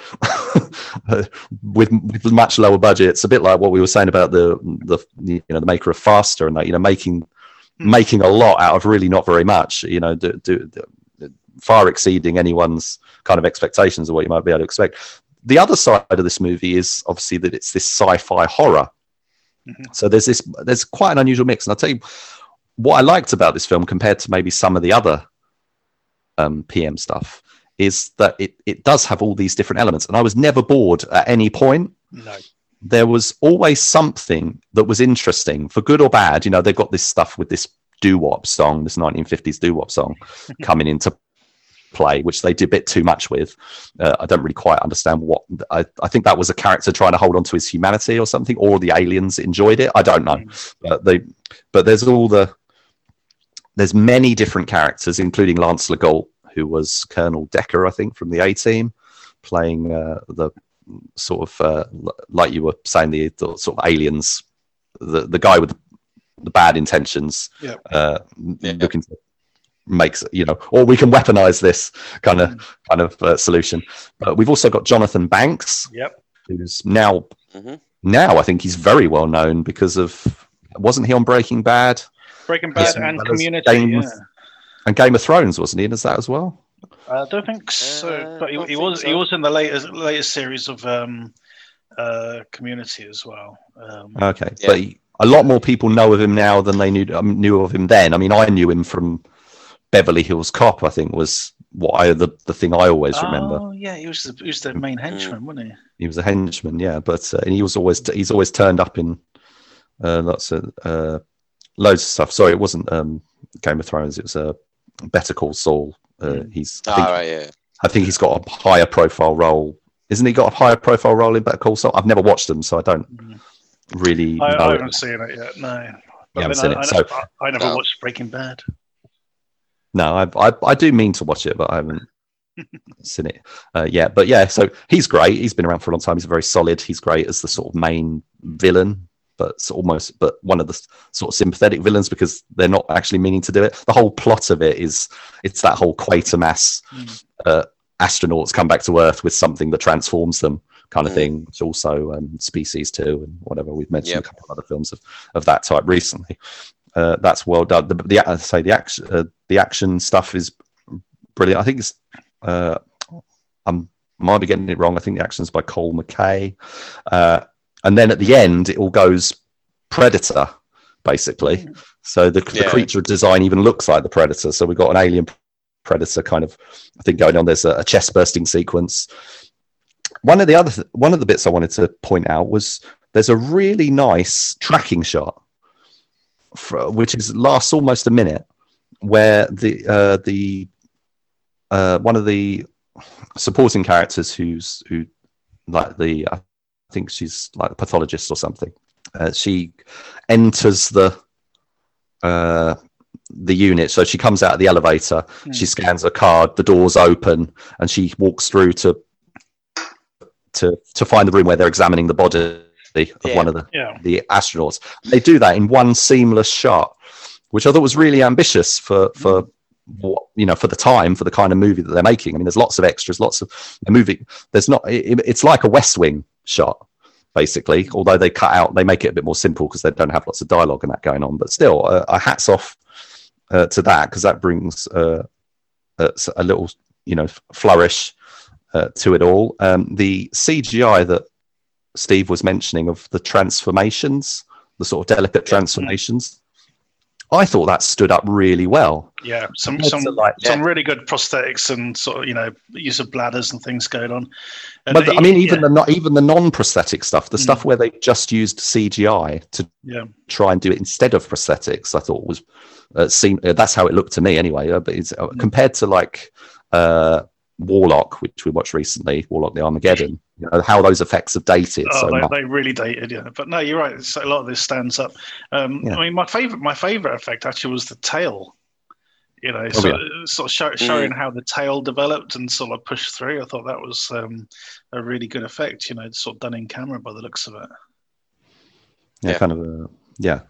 with, with much lower budgets. A bit like what we were saying about the the you know the maker of Faster and that you know making hmm. making a lot out of really not very much. You know, do, do, do far exceeding anyone's kind of expectations of what you might be able to expect. The other side of this movie is obviously that it's this sci-fi horror. Mm-hmm. So there's this, there's quite an unusual mix. And I'll tell you what I liked about this film compared to maybe some of the other um, P M stuff is that it, it does have all these different elements. And I was never bored at any point. No. There was always something that was interesting for good or bad. You know, they've got this stuff with this doo-wop song, this nineteen fifties doo-wop song coming into play, which they did a bit too much with. Uh, I don't really quite understand what. I, I think that was a character trying to hold on to his humanity or something, or the aliens enjoyed it. I don't know. But they, but there's all the. There's many different characters, including Lance Legault, who was Colonel Decker, I think, from the A-Team, playing uh, the sort of uh, like you were saying, the, the sort of aliens, the the guy with the, the bad intentions, yeah. Uh, yeah. looking to makes you know, or we can weaponize this kind of mm. kind of uh, solution. But we've also got Jonathan Banks, yep, who's now mm-hmm. now I think he's very well known because of wasn't he on Breaking Bad? Breaking Bad yeah. and Community, Game yeah. of, and Game of Thrones, wasn't he? Is that as well? I don't think so, uh, but he, he was so. he was in the latest latest series of um, uh, Community as well. Um, okay, yeah. but he, a lot more people know of him now than they knew um, knew of him then. I mean, I knew him from Beverly Hills Cop. I think was what I the, the thing I always remember. Oh yeah, he was the, he was the main henchman, wasn't he? He was a henchman, yeah. But uh, and he was always he's always turned up in uh, lots of uh, loads of stuff. Sorry, it wasn't um, Game of Thrones. It was a uh, Better Call Saul. Uh, he's I think, oh, right, yeah. I think he's got a higher profile role. Isn't he got a higher profile role in Better Call Saul? I've never watched them, so I don't mm. really I, know. I haven't seen it yet, no. But you haven't I, seen it, I, so... I, I never no. watched Breaking Bad. No, I, I I do mean to watch it, but I haven't seen it uh, yet. But yeah, so he's great. He's been around for a long time. He's very solid. He's great as the sort of main villain, but it's almost but one of the sort of sympathetic villains because they're not actually meaning to do it. The whole plot of it is it's that whole Quatermass mm. uh, astronauts come back to Earth with something that transforms them, kind of mm. thing. It's also um, Species Two and whatever we've mentioned yep. a couple of other films of, of that type recently. Uh, that's well done. The, the I say the action, uh, the action stuff is brilliant. I think it's. Uh, I might be getting it wrong. I think the action's by Cole McKay, uh, and then at the end it all goes Predator, basically. So the, yeah. the creature design even looks like the Predator. So we've got an alien Predator kind of thing going on. There's a, a chest bursting sequence. One of the other th- one of the bits I wanted to point out was there's a really nice tracking shot. For, which is lasts almost a minute, where the uh, the uh, one of the supporting characters who's who like the I think she's like a pathologist or something. Uh, she enters the uh, the unit, so she comes out of the elevator. Mm. She scans her card. The doors open, and she walks through to to to find the room where they're examining the body of yeah. one of the, yeah. the astronauts. They do that in one seamless shot, which I thought was really ambitious for for what you know for the time, for the kind of movie that they're making. I mean, there's lots of extras, lots of the movie. There's not. It, it's like a West Wing shot, basically. Although they cut out, they make it a bit more simple because they don't have lots of dialogue and that going on. But still, uh, a hats off uh, to that because that brings uh, a, a little you know flourish uh, to it all. Um, the C G I that Steve was mentioning of the transformations, the sort of delicate transformations, I thought that stood up really well. Yeah, some some like, some yeah. really good prosthetics and sort of you know use of bladders and things going on. And but the, it, I mean, even yeah. the not even the non-prosthetic stuff, the mm. stuff where they just used C G I to yeah. try and do it instead of prosthetics, I thought was uh, seemed uh, that's how it looked to me anyway. Uh, but it's uh, mm. compared to like uh, Warlock, which we watched recently, Warlock the Armageddon. You know, how those effects have dated. Oh, so they, much. they really dated, yeah. But no, you're right. It's, a lot of this stands up. Um, yeah. I mean, my favorite, my favorite effect actually was the tail. You know, oh, sort, yeah. of, sort of show, showing mm. how the tail developed and sort of pushed through. I thought that was um, a really good effect. You know, sort of done in camera by the looks of it. Yeah, yeah. kind of. A, yeah.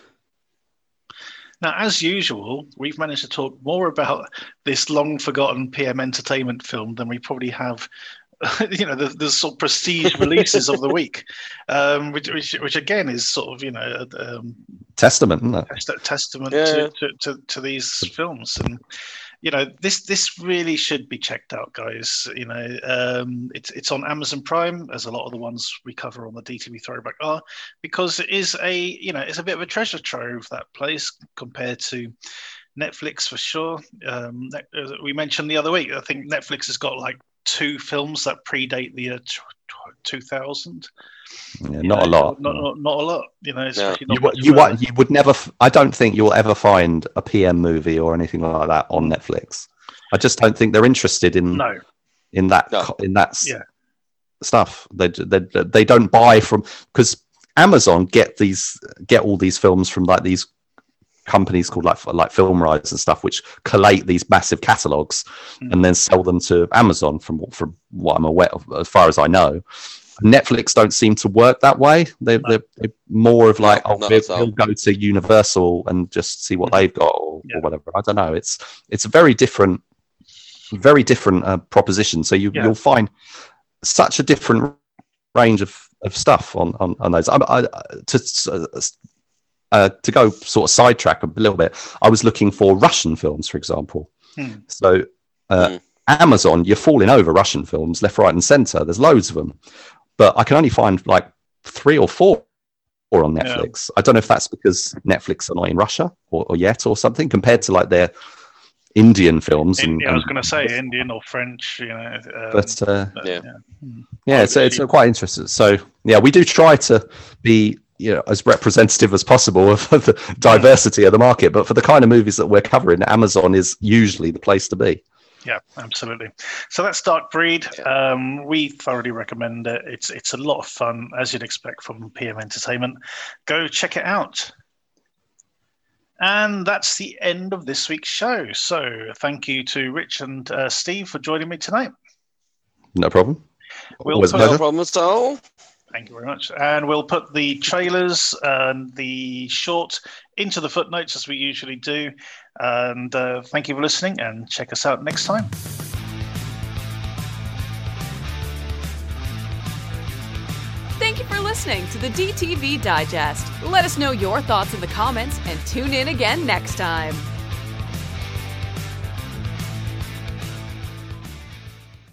Now, as usual, we've managed to talk more about this long-forgotten P M Entertainment film than we probably have. You know, the, the sort of prestige releases of the week, um, which, which, which again is sort of you know um, testament, isn't it? Test, testament yeah. to, to, to, to these films, and you know this this really should be checked out, guys. You know, um, it's it's on Amazon Prime, as a lot of the ones we cover on the D T V Throwback are, because it is a you know it's a bit of a treasure trove, that place, compared to Netflix for sure. Um, we mentioned the other week, I think Netflix has got like two films that predate the year two thousand. Yeah, not know, a lot. Not, not, not a lot. You know, no. you, you, you would never. I don't think you'll ever find a P M movie or anything like that on Netflix. I just don't think they're interested in no. in that No. in that Yeah. stuff. They, they they don't buy from, because Amazon get these get all these films from like these companies called like like Film Rights and stuff, which collate these massive catalogs mm. and then sell them to Amazon. From from what I'm aware of, as far as I know, Netflix don't seem to work that way. They, no. they're, they're more of like, no, oh, we'll, we'll go to Universal and just see what they've got, or, yeah. or whatever. I don't know. It's it's a very different, very different uh, proposition. So you, yeah. you'll find such a different range of, of stuff on on, on those. I, I, to uh, to go sort of sidetrack a little bit, I was looking for Russian films, for example. Hmm. So uh, hmm. Amazon, you're falling over Russian films left, right, and centre. There's loads of them. But I can only find like three or four or on Netflix. Yeah. I don't know if that's because Netflix are not in Russia or, or yet or something, compared to like their Indian films. In, and, yeah, I was and, going to say Indian or French, you know. Um, but, uh, but yeah, yeah, yeah it's, it's quite interesting. So yeah, we do try to be, you know, as representative as possible of the diversity of the market. But for the kind of movies that we're covering, Amazon is usually the place to be. Yeah, absolutely. So that's Dark Breed. Um, we thoroughly recommend it. It's it's a lot of fun, as you'd expect from P M Entertainment. Go check it out. And that's the end of this week's show. So thank you to Rich and uh, Steve for joining me tonight. No problem. We'll put, no problem at all. Thank you very much. And we'll put the trailers and the short into the footnotes as we usually do. And uh, thank you for listening, and check us out next time. Thank you for listening to the D T V Digest. Let us know your thoughts in the comments and tune in again next time.